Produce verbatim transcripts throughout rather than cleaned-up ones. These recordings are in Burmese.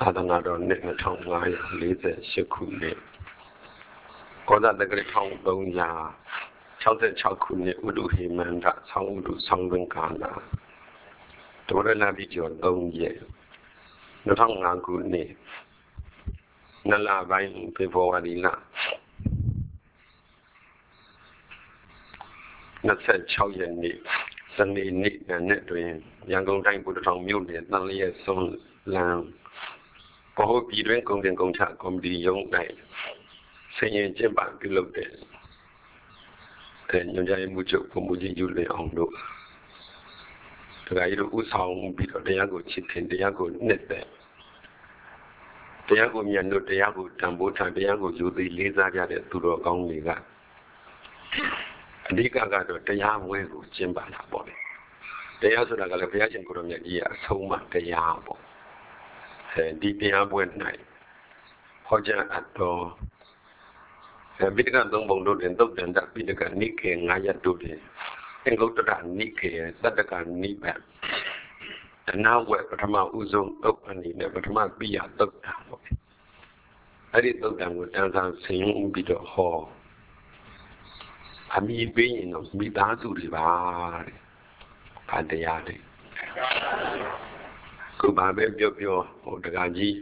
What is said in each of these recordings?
သာသနာတော်နှစ်နှစ်ထောင်ငါးရာလေးဆယ်ရှစ်ခုနှစ်ကောဇာတက္ကရာတစ်သုံးရာခြောက်ဆယ်ခြောက်ခုနှစ်ဥတုဟိမန္တဆောင်းဥတုဆောင်းတွင်ကာလဒေါရဏတိကျော်သုံးရက်နှစ်ထောင်ငါးခုနှစ်နလပိုင်းဖေဖော်ဝါရီလနှစ်ဆယ်ခြောက်ရက်နေ့စနေနေ့နဲ့တွင်ရန်ကုန်တိုင်းဗုဒ္ဓထောင်မြို့နယ်တန်လျက်ဆုံးလမ်းဘဟုပြည်တွင်ကုန်တင်ကုန်ချကော်မတီရုံး၌ဆင်ရင်ကျင့်ပပြုလုပ်တဲ့အဲညွှန်ကြားရေးမှူးချုပ်ဘုံမူကြီးယူလင်အောင်တို့တရားရီတို့ဥဆောင်ပြီးတော့တရားကိုချစ်ခင်တရားကိုနှစ်သက်တရားကိုမြတ်လို့တရားကိုတန်ဖိုးထားတရားကိုယူသိလေးစားကြတဲ့သူတော်ကောင်းတွေကအဓိကကတော့တရားဝဲကိုကျင့်ပါတာပေါ့လေတရားဆိုတာကလည်းဘုရားရှင်ကိုယ်တော်မြတ်ကြီးကအဆုံးအမတရားပေါ့အဲဒီတရားပွဲ၌ဟောကြားအပ်တော်ပိဋကသုံးပုံတို့တွင်သုတ်တန်တပိဋကနိကေငါးရပ်တို့တွင်အင်္ဂုတ္တရနိကေသတ္တကနိဗ္ဗာန်တဏဝေပထမဥဆုံးသုတ်အနေနဲ့ပထမပိယသုတ်တံပေါ့အဲ့ဒီသုတ်တံကိုတန်ဆန်းဆင်းပြီးတော့ဟောအမိပေးရင်တော့မိသားစုတွေပါတဲ့ဗာတရားတွေခုဘာပဲပြောပြောဟိုတကကြီး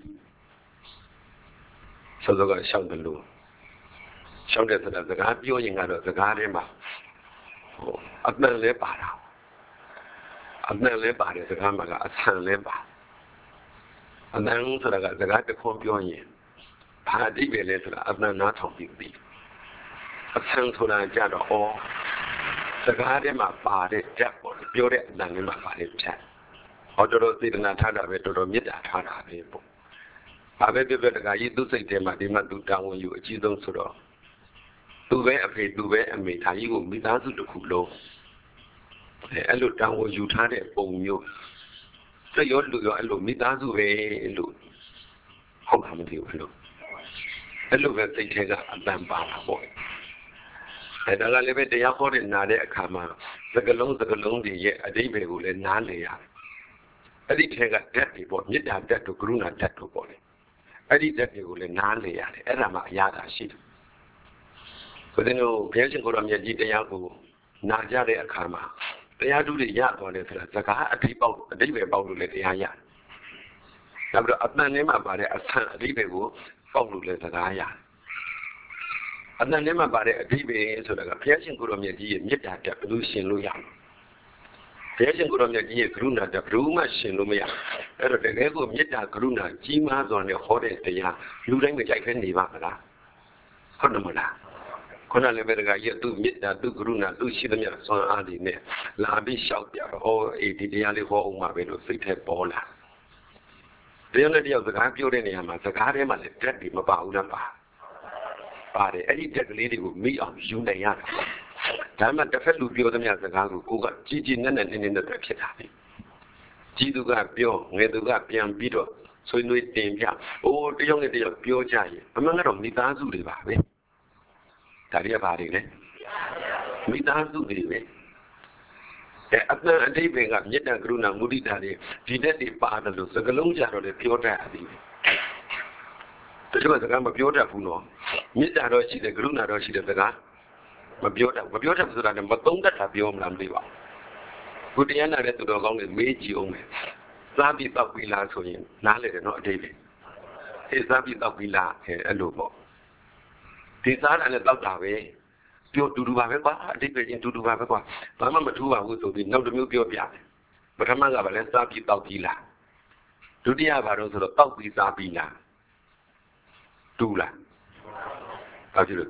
စောစောကရှောက်တယ်လို့ရှောက်တဲ့စကားစကားပြောရင်ကတော့စကားထဲမှာဟိုအမှန်လဲပါတာအမှန်လဲပါတယ်စကားမှာကအဆန်လဲပါအမှန်ဆိုတာကစကားတစ်ခွန်းပြောရင်ဘာအတိပဲလဲဆိုတာအမှန်နားထောင်ပြီးပြီအဆန်ဆိုတာကြတော့ဩစကားထဲမှာပါတဲ့ဓာတ်ပေါ့ပြောတဲ့အမှန်လေးမှာပါတဲ့ဓာတ်ဟောတော်တော်စေတနာထားတာပဲတော်တော်မေတ္တာထားတာပဲပေါ့ဘာပဲပြောပြောတကကြီးသူ့စိတ်ထဲမှာဒီမှာသူတောင်းဝင်ယူအကြီးဆုံးဆိုတော့သူပဲအဖေသူပဲအမေဒါကြီးကိုမိသားစုတစ်ခုလုံးအဲအဲ့လိုတောင်းဝင်ယူထားတဲ့ပုံမျိုးစိတ်ရောလူရောအဲ့လိုမိသားစုပဲလို့ဟုတ်မှာမသိဘူးအဲ့လိုအဲ့လိုပဲစိတ်ထဲကအတန်ပါတာပေါ့အဲဒါကလည်းပဲတရားဟောတဲ့နာတဲ့အခါမှာစကလုံးစကလုံးတွေရဲ့အဓိပ္ပာယ်ကိုလည်းနားလည်ရတယ်အဲ့ဒီထဲကဓာတ်တွေပေါ့မေတ္တာဓာတ်တို့ကရုဏာဓာတ်တို့ပေါ့လေအဲ့ဒီဓာတ်တွေကိုလည်းနားလည်ရတယ်အဲ့ဒါမှအရသာရှိတယ်ဘုရားတို့ဘုရားရှင်ကိုယ်တော်မြတ်ကြီးတရားကိုနာကြတဲ့အခါမှာတရားဓုတွေရသွားတယ်ဆိုတာစကားအဓိပ္ပာယ်အဓိပ္ပာယ်ပေါက်လို့လည်းတရားရတယ်နောက်ပြီးတော့အတန်ထဲမှာပါတဲ့အဆန်အဓိပ္ပာယ်ကိုပေါက်လို့လည်းစကားရတယ်အတန်ထဲမှာပါတဲ့အဓိပ္ပာယ်ဆိုတာကဘုရားရှင်ကိုယ်တော်မြတ်ကြီးရဲ့မေတ္တာဓာတ်ဘယ်လိုရှင်လို့ရမလဲဘုရားရှင်ကိုယ်တော်မြတ်ကြီးရဲ့ကရုဏာဓာတ်ဘယ်လိုမှရှင်လို့မရအဲ့တော့တကယ်ကိုမေတ္တာကရုဏာကြီးမားစွာနဲ့ဟောတဲ့တရားလူတိုင်းမကြိုက်ဖဲနေပါမလားဟုတ်တယ်မလားခုနလည်းပဲတကကြီးသူ့မေတ္တာသူ့ကရုဏာသူ့ရှိသမျှစွမ်းအားတွေနဲ့လာပြီးလျှောက်ပြတော့အော်အေးဒီတရားလေးဟောအောင်ပါပဲလို့စိတ်ထဲပေါ်လာတရားနဲ့တရားစကားပြောတဲ့နေရာမှာစကားထဲမှာလည်းဓာတ်တွေမပါဘူးလားပါပါတယ်အဲ့ဒီဓာတ်ကလေးတွေကိုမိအောင်ယူနိုင်ရတယ်ဒါမှတစ်ဖက်လူပြောသမျှစကားကိုကိုကကြီးကြီးနက်နက်နေနေနဲ့ဖြစ်တာလေကြီးသူကပြောငယ်သူကပြန်ပြီးတော့ဆွေးနွေးတင်ပြအိုးတယောက်နဲ့တယောက်ပြောကြရင်အမှန်ကတော့မိသားစုတွေပါပဲဒါတွေကဘာတွေလဲမိသားစုတွေပဲအဲအတန်အတိပ္ပယ်ကမေတ္တာကရုဏာမုဒိတာတွေဒီတဲ့တွေပါတယ်လို့စကလုံးကြတော့လေပြောတတ်အသည်တချို့စကားမပြောတတ်ဘူးနော်မေတ္တာတော့ရှိတယ်ကရုဏာတော့ရှိတယ်စကားမပြောတတ်မပြောတတ်ဆိုတာလည်းမသုံးတတ်တာပြောမလားမသိပါဘူးကိုတရားနာတဲ့သူတော်ကောင်းတွေမေးကြည့်အောင်မယ်စားပြီးတောက်ပြီးလားဆိုရင်နားလေတယ်နော်အတိတ်ပဲအေးစားပြီးတောက်ပြီးလားအဲအဲ့လိုပေါ့ဒီစားတာနဲ့တောက်တာပဲပြောတူတူပါပဲကွာအတိတ်ပဲချင်းတူတူပါပဲကွာဘာမှမထူးပါဘူးဆိုပြီးနောက်တစ်မျိုးပြောပြတယ်ပထမကဘာလဲစားပြီးတောက်ပြီးလားဒုတိယဘာလို့ဆိုတော့တောက်ပြီးစားပြီးလားတူလားဘာဖြစ်လို့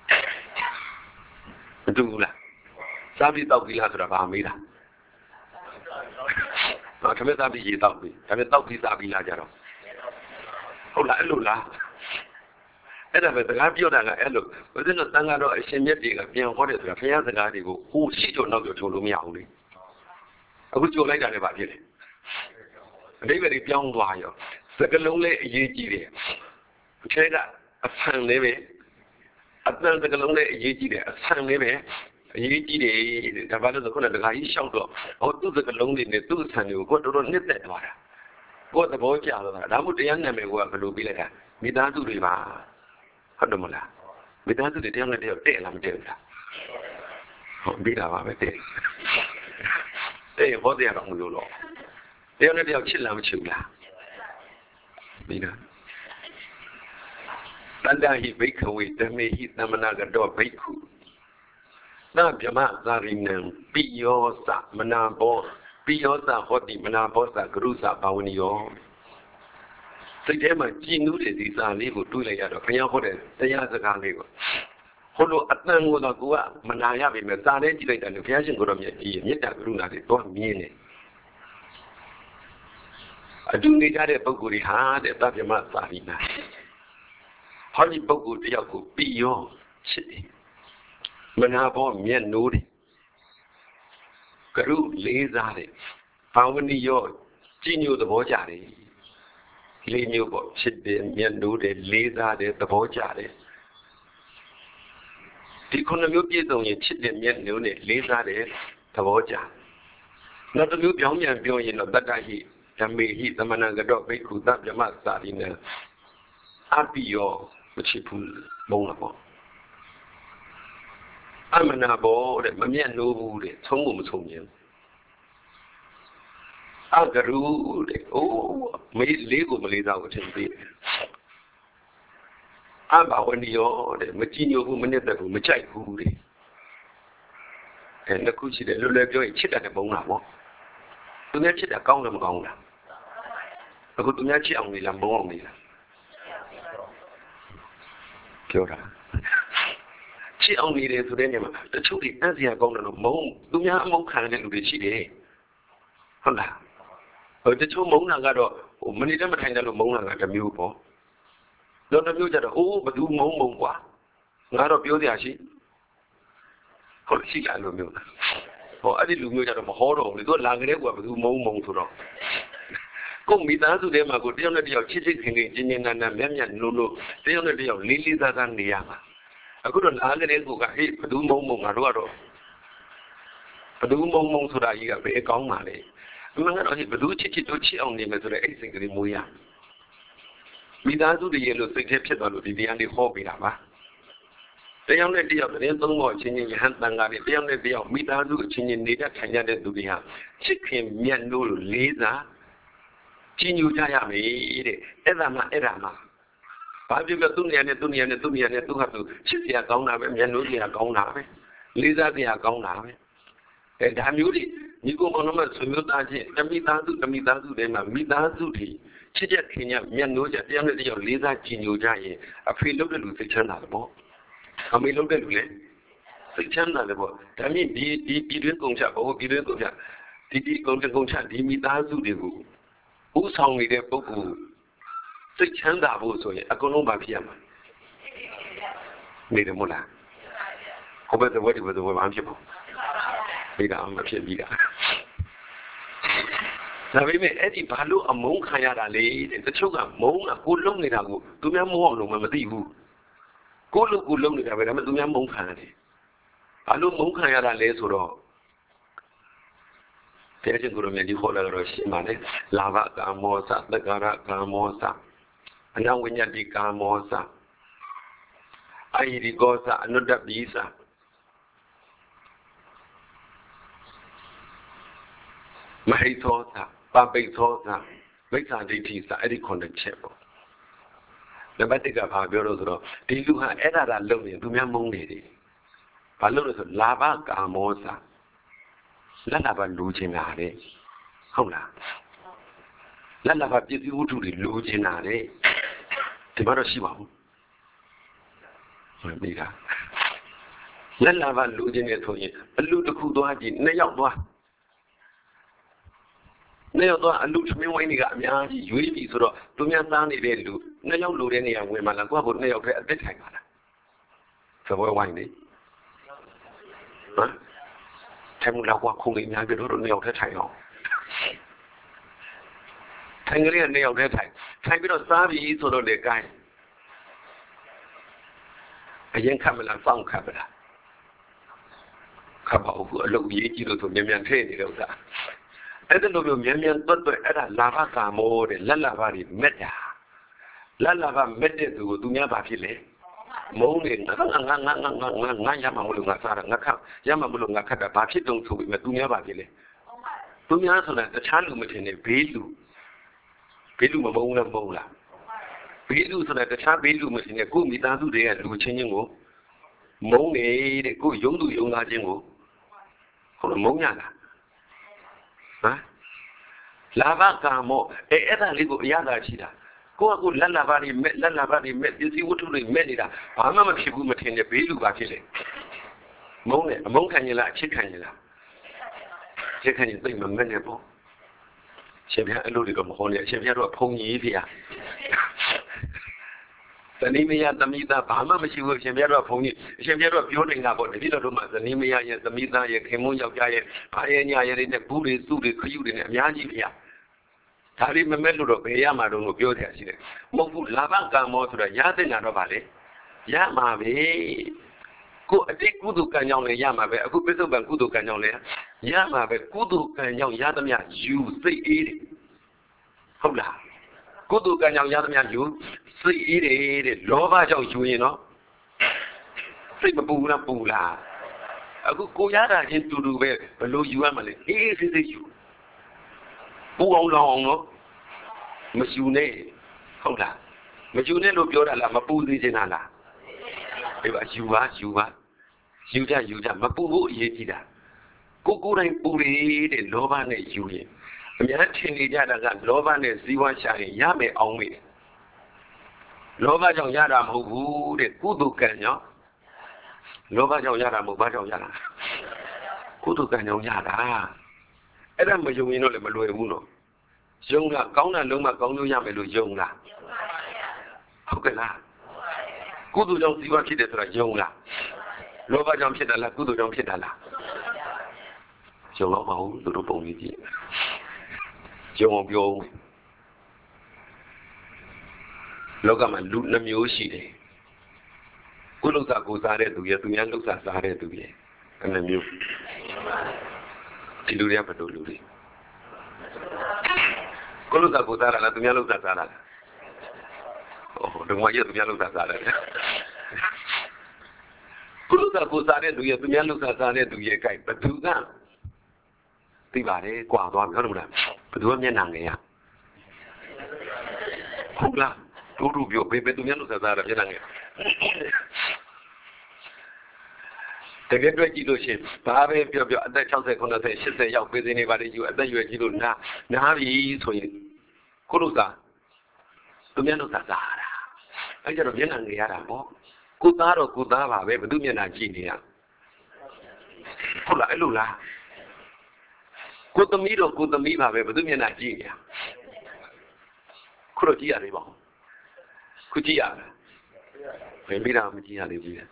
မတူဘူးလားစားပြီးတောက်ပြီးလားဆိုတာဘာမေးတာဟာခမဲစားပြီးရေတောက်ပြီးဒါပေမဲ့တောက်ပြီးစားပြီးလားကြတော့ဟုတ်လားအဲ့လိုလားအဲ့ဒါပဲစကားပြောတာကအဲ့လိုဘယ်လိုတန်ကတော့အရှင်မြတ်တွေကပြန်ဟောတယ်ဆိုတာဘုရားစကားတွေကိုဟိုရှိကြနောက်ကြထုံလို့မရဘူးလေအခုကြိုလိုက်တာလည်းဘာဖြစ်လဲအတိတ်ပဲပြောင်းသွားရောစကလုံးလေးအရေးကြီးတယ်ခဲကအဆန်လေးပဲအတန်စကလုံးလေးအရေးကြီးတယ်အဆန်လေးပဲအရေးကြီးတယ်ဒါပါလို့ခုနကတခါကြီးရှောက်တော့ဟောသူ့စကလုံးလေးနဲ့သူ့အဆန်တွေကိုကိုတော်တော်နှစ်သက်သွားတာကိုယ်သဘောကျတော့ဒါမှမဟုတ်တရားနာမည်ကဘယ်လိုပြီးလိုက်တာမိသားစုတွေပါဟုတ်တယ်မလားမိသားစုတွေတယောက်နဲ့တယောက်တဲ့လားမတဲ့ဘူးလားဟုတ်ပြီးတာပါပဲတဲ့တဲ့ဟောတရားတော်မလို့တော့တယောက်နဲ့တယောက်ချစ်လားမချစ်ဘူးလားပြီးတာတန်တဟိဘိက္ခဝေဓမ္မေဟိသမဏကတော့ဘိက္ခုနာဗြဟ္မသာရိနံပိယောသမနာဘောပိယောသဟောတိမနာဘောသဂရုသဘာဝနိယောစိတ်ထဲမှာကြည်နူးတဲ့ဒီစာလေးကိုတွေးလိုက်ရတော့ဘုရားဟောတဲ့တရားစကားလေးကိုဟိုလိုအတန်ကိုတော့ကိုကမနာရပြီမဲ့စာလေးကြည့်လိုက်တယ်ဘုရားရှင်ကိုတော်မြတ်ကြီးမေတ္တာကရုဏာတွေတော့မြင်တယ်အတူနေကြတဲ့ပုဂ္ဂိုလ်တွေဟာတဲ့သဗ္ဗမသာရိနာဟောဒီပုဂ္ဂိုလ်တယောက်ကိုပိယောချစ်တယ်မနာဘောမျက်နိုးတယ်ကရုလေးစားတယ်ဘာဝနိယောကြည်ညိုသဘောကြတယ်လေးမျိုးပေါ့ချစ်တယ်မျက်နိုးတယ်လေးစားတယ်သဘောကြတယ်ဒီခုနှစ်မျိုးပြည့်စုံရင်ချစ်တယ်မျက်နိုးတယ်လေးစားတယ်သဘောကြနောက်တစ်မျိုးပြောင်းပြန်ပြောရင်တော့တတ္တဟိဓမ္မေဟိသမဏကတော့ဘိက္ခုသဗ္ဗမသာရိနံအပိယောမချစ်ဘူးမုန်းလားပေါ့အမနာဘောတဲ့မမျက်နှိုးဘူးတဲ့သုံးဖို့မသုံးရင်အဂရုတဲ့အိုးမေးလေးကိုမလေးစားဘူးထင်သေးတယ်အဘာဝနိယောတဲ့မကြည်ညိုဘူးမနစ်သက်ဘူးမကြိုက်ဘူးတဲ့အဲနှစ်ခုရှိတယ်လွယ်လွယ်ပြောရင်ချစ်တယ်မုန်းလားပေါ့သူများချစ်တာကောင်းတယ်မကောင်းလားအခုသူများချစ်အောင်နေလားမုန်းအောင်နေလားပြောတာချစ်အောင်နေတယ်ဆိုတဲ့နေရာမှာတချို့တွေအံ့စရာကောင်းတယ်လို့မုန်းသူများအမုန်းခံတဲ့လူတွေရှိတယ်ဟုတ်လားဟိုတချို့မုန်းတာကတော့ဟိုမနေတတ်မထိုင်တယ်လို့မုန်းတာကတစ်မျိုးပေါ့နောက်တစ်မျိုးကျတော့အိုးဘသူမုန်းမုန်းကွာငါတော့ပြောစရာရှိဟုတ်ရှိလားလို့မျိုးဟောအဲ့ဒီလူမျိုးကျတော့မဟောတော့ဘူးလေသူကလာကြတဲ့ကွာဘသူမုန်းမုန်းဆိုတော့ကိုမိသားစုထဲမှာကိုတယောက်နဲ့တယောက်ချစ်ချစ်ခင်ခင်ကျဉ်ကျဉ်းနန်းနန်းမြတ်မြတ်လို့လို့တယောက်နဲ့တယောက်လေးလေးစားစားနေရမှာအခုတော့လာကြတဲ့ကိုကဟေးဘသူမုန်းမုန်းငါတို့ကတော့ဘသူမုန်းမုန်းဆိုတာကြီးကဘယ်ကောင်းပါလဲအမှန်ကတော့ဘသူချစ်ချစ်တို့ချစ်အောင်နေမယ်ဆိုတဲ့အဲ့စိတ်ကလေးမွေးရမိသားစုတည်းရဲ့လို့စိတ်ထဲဖြစ်သွားလို့ဒီတရားလေးဟောပေးတာပါတယောက်နဲ့တယောက်တည်းသုံးဖို့အချင်းချင်းယဟန်တန်ကားတွေတယောက်နဲ့တယောက်မိသားစုအချင်းချင်းနေတတ်ထိုင်ကြတဲ့သူတွေဟာချစ်ခင်မြတ်လို့လေးစားကြည်ညိုကြရမယ်တဲ့အဲ့ဒါမှအဲ့ဒါမှဘာဖြစ်လို့သူ့နေရာနဲ့သူ့နေရာနဲ့သူ့နေရာနဲ့သူ့ဟာသူချစ်စရာကောင်းတာပဲမျက်နှာစရာကောင်းတာပဲလေးစားစရာကောင်းတာပဲအဲဒါမျိုးတွေညီကောင်ကောင်တို့ဆွေမျိုးသားချင်းတမိသားစုတမိသားစုတွေမှာမိသားစုတွေချစ်ချက်ခင်ရမျက်နှာကြတရားနဲ့တရားလေးစားကြည်ညိုကြရင်အဖေလုပ်တဲ့လူစိတ်ချမ်းသာတယ်ပေါ့အမေလုပ်တဲ့လူလည်းစိတ်ချမ်းသာတယ်ပေါ့ဒါမြင့်ဒီဒီဒီတွင်ကုန်ချဘောဒီတွင်ကုန်ချဒီဒီကုန်တဲ့ကုန်ချဒီမိသားစုတွေကိုဥဆောင်နေတဲ့ပုဂ္ဂိုလ်စိတ်ချမ်းသာဖို့ဆိုရင်အကုန်လုံးပါဖြစ်ရမှာနေတယ်မို့လားဟိုဘက်တဲ့ဝက်ဒီဘက်တဲ့ဝက်ဘာဖြစ်ဖို့ပြီးတာမဖြစ်ပြီးတာဒါပေမဲ့အဲ့ဒီဘာလို့အမုန်းခံရတာလဲတဲ့တချို့ကမုန်းတာကိုလုံနေတာကိုသူများမဟုတ်လို့မသိဘူးကိုလုံကိုလုံနေတာပဲဒါပေမဲ့သူများမုန်းခံရတယ်ဘာလို့မုန်းခံရတာလဲဆိုတော့ဘုရားရှင်ကိုရမြတ်ကြီးခေါ်လာတော့ရှင်းပါလေလာဘကာမောသသက္ကာရကာမောသအနဝိညာတိကာမောသအာယိရိကောသအနုတ္တပိသမဟိသောသပပိသောသမိစ္ဆာဒိဋ္ဌိသအဲ့ဒီခုနှစ်ချက်ပေါ့နံပါတ်တစ်ကဘာပြောလို့ဆိုတော့ဒီလူဟာအဲ့ဒါသာလုံနေသူများမုန်းနေတယ်ဘာလို့လဲဆိုလာဘကာမောသလက်လာပါလူချင်းလာတယ်ဟုတ်လားလက်လာပါပြည့်စုံဝတ္ထုတွေလူချင်းလာတယ်ဒီမှာတော့ရှိပါဘူးဟုတ်ပြီလားလက်လာပါလူချင်းနေဆိုရင်အလူတစ်ခုသွားကြည့်နှစ်ယောက်သွားနှစ်ယောက်သွားအလူသမင်းဝိုင်းတွေကအများကြီးရွေးပြီဆိုတော့သူများသားနေတဲ့လူနှစ်ယောက်လူတဲ့နေရာဝင်မှလားကိုယ့်ကိုနှစ်ယောက်တည်းအသက်ထိုင်ပါလားသဘောဝိုင်းနေဟမ်ထိုင်မလောက်ကွာခုံလေးများပြတော့နှစ်ယောက်တည်းထိုင်အောင်ထိုင်ကလေးကနှစ်ယောက်တည်းထိုင်ထိုင်ပြီးတော့စားပြီးဆိုတော့လေကိုင်းအရင်ခတ်မလားစောင့်ခတ်မလားခတ်ပါဦးအလုပ်ရေးကြည့်လို့ဆိုမြန်မြန်ထည့်နေတဲ့ဥစ္စာအဲ့ဒါလိုမျိုးမြန်မြန်တွတ်တွတ်အဲ့ဒါလာဘကာမောတဲ့လက်လာဘတွေမက်တာလက်လာဘမက်တဲ့သူကိုသူများဘာဖြစ်လဲမုန်းနေငါငါငါငါငါငါငါငါရမှာမလို့ငါစားတာငါခတ်ရမှာမလို့ငါခတ်တာဘာဖြစ်တုံးဆိုပြီးမှသူများဘာဖြစ်လဲသူများဆိုတာတခြားလူမထင်နဲ့ဘေးလူဘေးလူမမုန်းလားမုန်းလားဘေးလူဆိုတာတခြားဘေးလူမထင်နဲ့ကိုမိသားစုတွေကလူချင်းချင်းကိုမုန်းနေတဲ့ကိုယုံသူယုံသားချင်းကိုဟုတ်လားမုန်းရလားဟမ်လာဘကာမောအဲအဲ့ဒါလေးကိုအရသာရှိတာကိုကကိုလက်လာပါနေမဲ့လက်လာပါနေမဲ့ပစ္စည်းဝတ္ထုတွေမဲ့နေတာဘာမှမဖြစ်ဘူးမထင်နဲ့ဘေးလူပါဖြစ်လေမုန်းတယ်အမုန်းခံရင်လားအချစ်ခံရင်လားအချစ်ခံရင်သိမမဲ့နဲ့ပေါ့ရှင်ပြအဲ့လိုတွေတော့မဟောနဲ့ရှင်ပြတော့ဖုံကြီးဖေဇနီးမယားသမီးသားဘာမှမရှိဘူးရှင်ပြတော့ဖုံကြီးရှင်ပြတော့ပြောနေတာပေါ့တတိတော်တို့မှဇနီးမယားရဲ့သမီးသားရဲ့ခင်မုန်းယောက်ျားရဲ့ဘာရဲ့ညာရဲ့တွေနဲ့ဘူးတွေစုတွေခရုတွေနဲ့အများကြီးဖေဒါလေးမမဲ့လို့တော့ဘယ်ရမှာတော့လို့ပြောတယ်ရှိတယ်မဟုတ်ဘူးလာဘကံမောဆိုတာရတဲ့နာတော့ဗာလေရမှာပဲကိုအတိတ်ကုသိုလ်ကံကြောင့်လည်းရမှာပဲအခုပစ္စုပန်ကုသိုလ်ကံကြောင့်လည်းရမှာပဲကုသိုလ်ကံကြောင့်ရသမျှယူစိတ်အေးတယ်ဟုတ်လားကုသိုလ်ကံကြောင့်ရသမျှယူစိတ်အေးတယ်တဲ့လောဘကြောင့်ယူရင်တော့စိတ်မပူလားပူလားအခုကိုရတာချင်းတူတူပဲဘလို့ယူရမှာလဲအေးအေးစိတ်စိတ်ယူပူအောင်လောင်အောင်နော်မယူနဲ့ဟုတ်လားမယူနဲ့လို့ပြောတာလားမပူသေးချင်တာလားအေးပါယူပါယူပါယူကြယူကြမပူဖို့အရေးကြီးတာကိုကိုယ်တိုင်ပူရတဲ့လောဘနဲ့ယူရင်အများထင်နေကြတာကလောဘနဲ့ဇီဝရှာရင်ရမယ်အောင်မေးလောဘကြောင့်ရတာမဟုတ်ဘူးတဲ့ကုသိုလ်ကံကြောင့်လောဘကြောင့်ရတာမဟုတ်ဘာကြောင့်ရတာကုသိုလ်ကံကြောင့်ရတာအဲ့ဒါမယုံရင်တော့လည်းမလွယ်ဘူးနော်ယုံတာကောင်းတာလုံးမကောင်းလို့ရမယ်လို့ယုံလားဟုတ်ကဲ့လားကုသိုလ်ကြောင့်ဇီဝဖြစ်တယ်ဆိုတာယုံလားလောဘကြောင့်ဖြစ်တာလားကုသိုလ်ကြောင့်ဖြစ်တာလားယုံတော့မဟုတ်သူတို့ပုံကြီးကြည့်ယုံအောင်ပြောလောကမှာလူနှမျိုးရှိတယ်ကိုယ်လှုပ်ရှားကိုစားတဲ့သူရဲ့သူများလှုပ်ရှားစားတဲ့သူရဲ့အဲ့နှမျိုးဒီလူတွေကဘယ်လိုလူတွေကိုယ်လှုပ်ရှားကိုစားတာလားသူများလှုပ်ရှားစားတာလားအော်ဒီမှာရသူများလှုပ်ရှားစားတယ်ကိုယ်လှုပ်ရှားကိုစားတဲ့သူရဲ့သူများလှုပ်ရှားစားတဲ့သူရဲ့ကြိုက်ဘယ်သူကသိပါတယ်ကြွာသွားပြီဟုတ်လားဘယ်သူကမျက်နှာငယ်ရဟုတ်လားတို့တို့ပြောဘယ်ဘယ်သူများလှုပ်ရှားစားတာမျက်နှာငယ်တကယ်တွေ့ကြည့်လို့ရှိရင်ဘာပဲပြောပြောအသက်၆၀ ၇၀ ၈၀ရောက်ပေးနေပါလေယူအသက်ရွယ်ကြီးလို့နားနားပြီဆိုရင်ကိုလို့သာသူမျက်နှာသာစားတာအဲ့ကြတော့မျက်နှာငယ်ရတာပေါ့ကိုသားတော့ကိုသားပါပဲဘယ်သူမျက်နှာကြည့်နေရဟုတ်လားအဲ့လိုလားကိုသမီးတော့ကိုသမီးပါပဲဘယ်သူမျက်နှာကြည့်နေရခုတော့ကြည့်ရသေးပါဦးခုကြည့်ရလားဘယ်မိတာမကြည့်ရသေးဘူး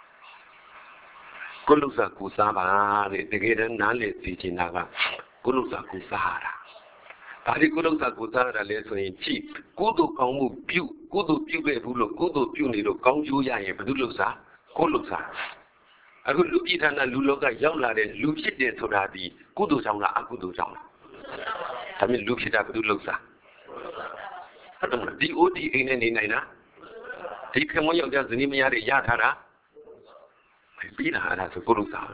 ကိုလူစားကိုစားပါတဲ့တကယ်တမ်းနားလေသိချင်တာကကိုလူစားကိုစားတာဒါဒီကိုလူစားကိုစားတာလဲဆိုရင်ကြည့်ကုသိုလ်ကောင်းမှုပြုကုသိုလ်ပြုခဲ့ဘူးလို့ကုသိုလ်ပြုနေလို့ကောင်းကျိုးရရင်ဘယ်သူလူစားကိုလူစားအခုလူပြည်ဌာနလူလောကရောက်လာတဲ့လူဖြစ်တယ်ဆိုတာဒီကုသိုလ်ကြောင့်လားအကုသိုလ်ကြောင့်လားဒါမျိုးလူဖြစ်တာဘယ်သူလူစားဟုတ်တယ်မလားဒီ โอ ที အိမ်နဲ့နေနိုင်တာဒီခင်မယောက်ျားဇနီးမယားတွေရထားတာပြီးလာတာဆိုကိုလူစား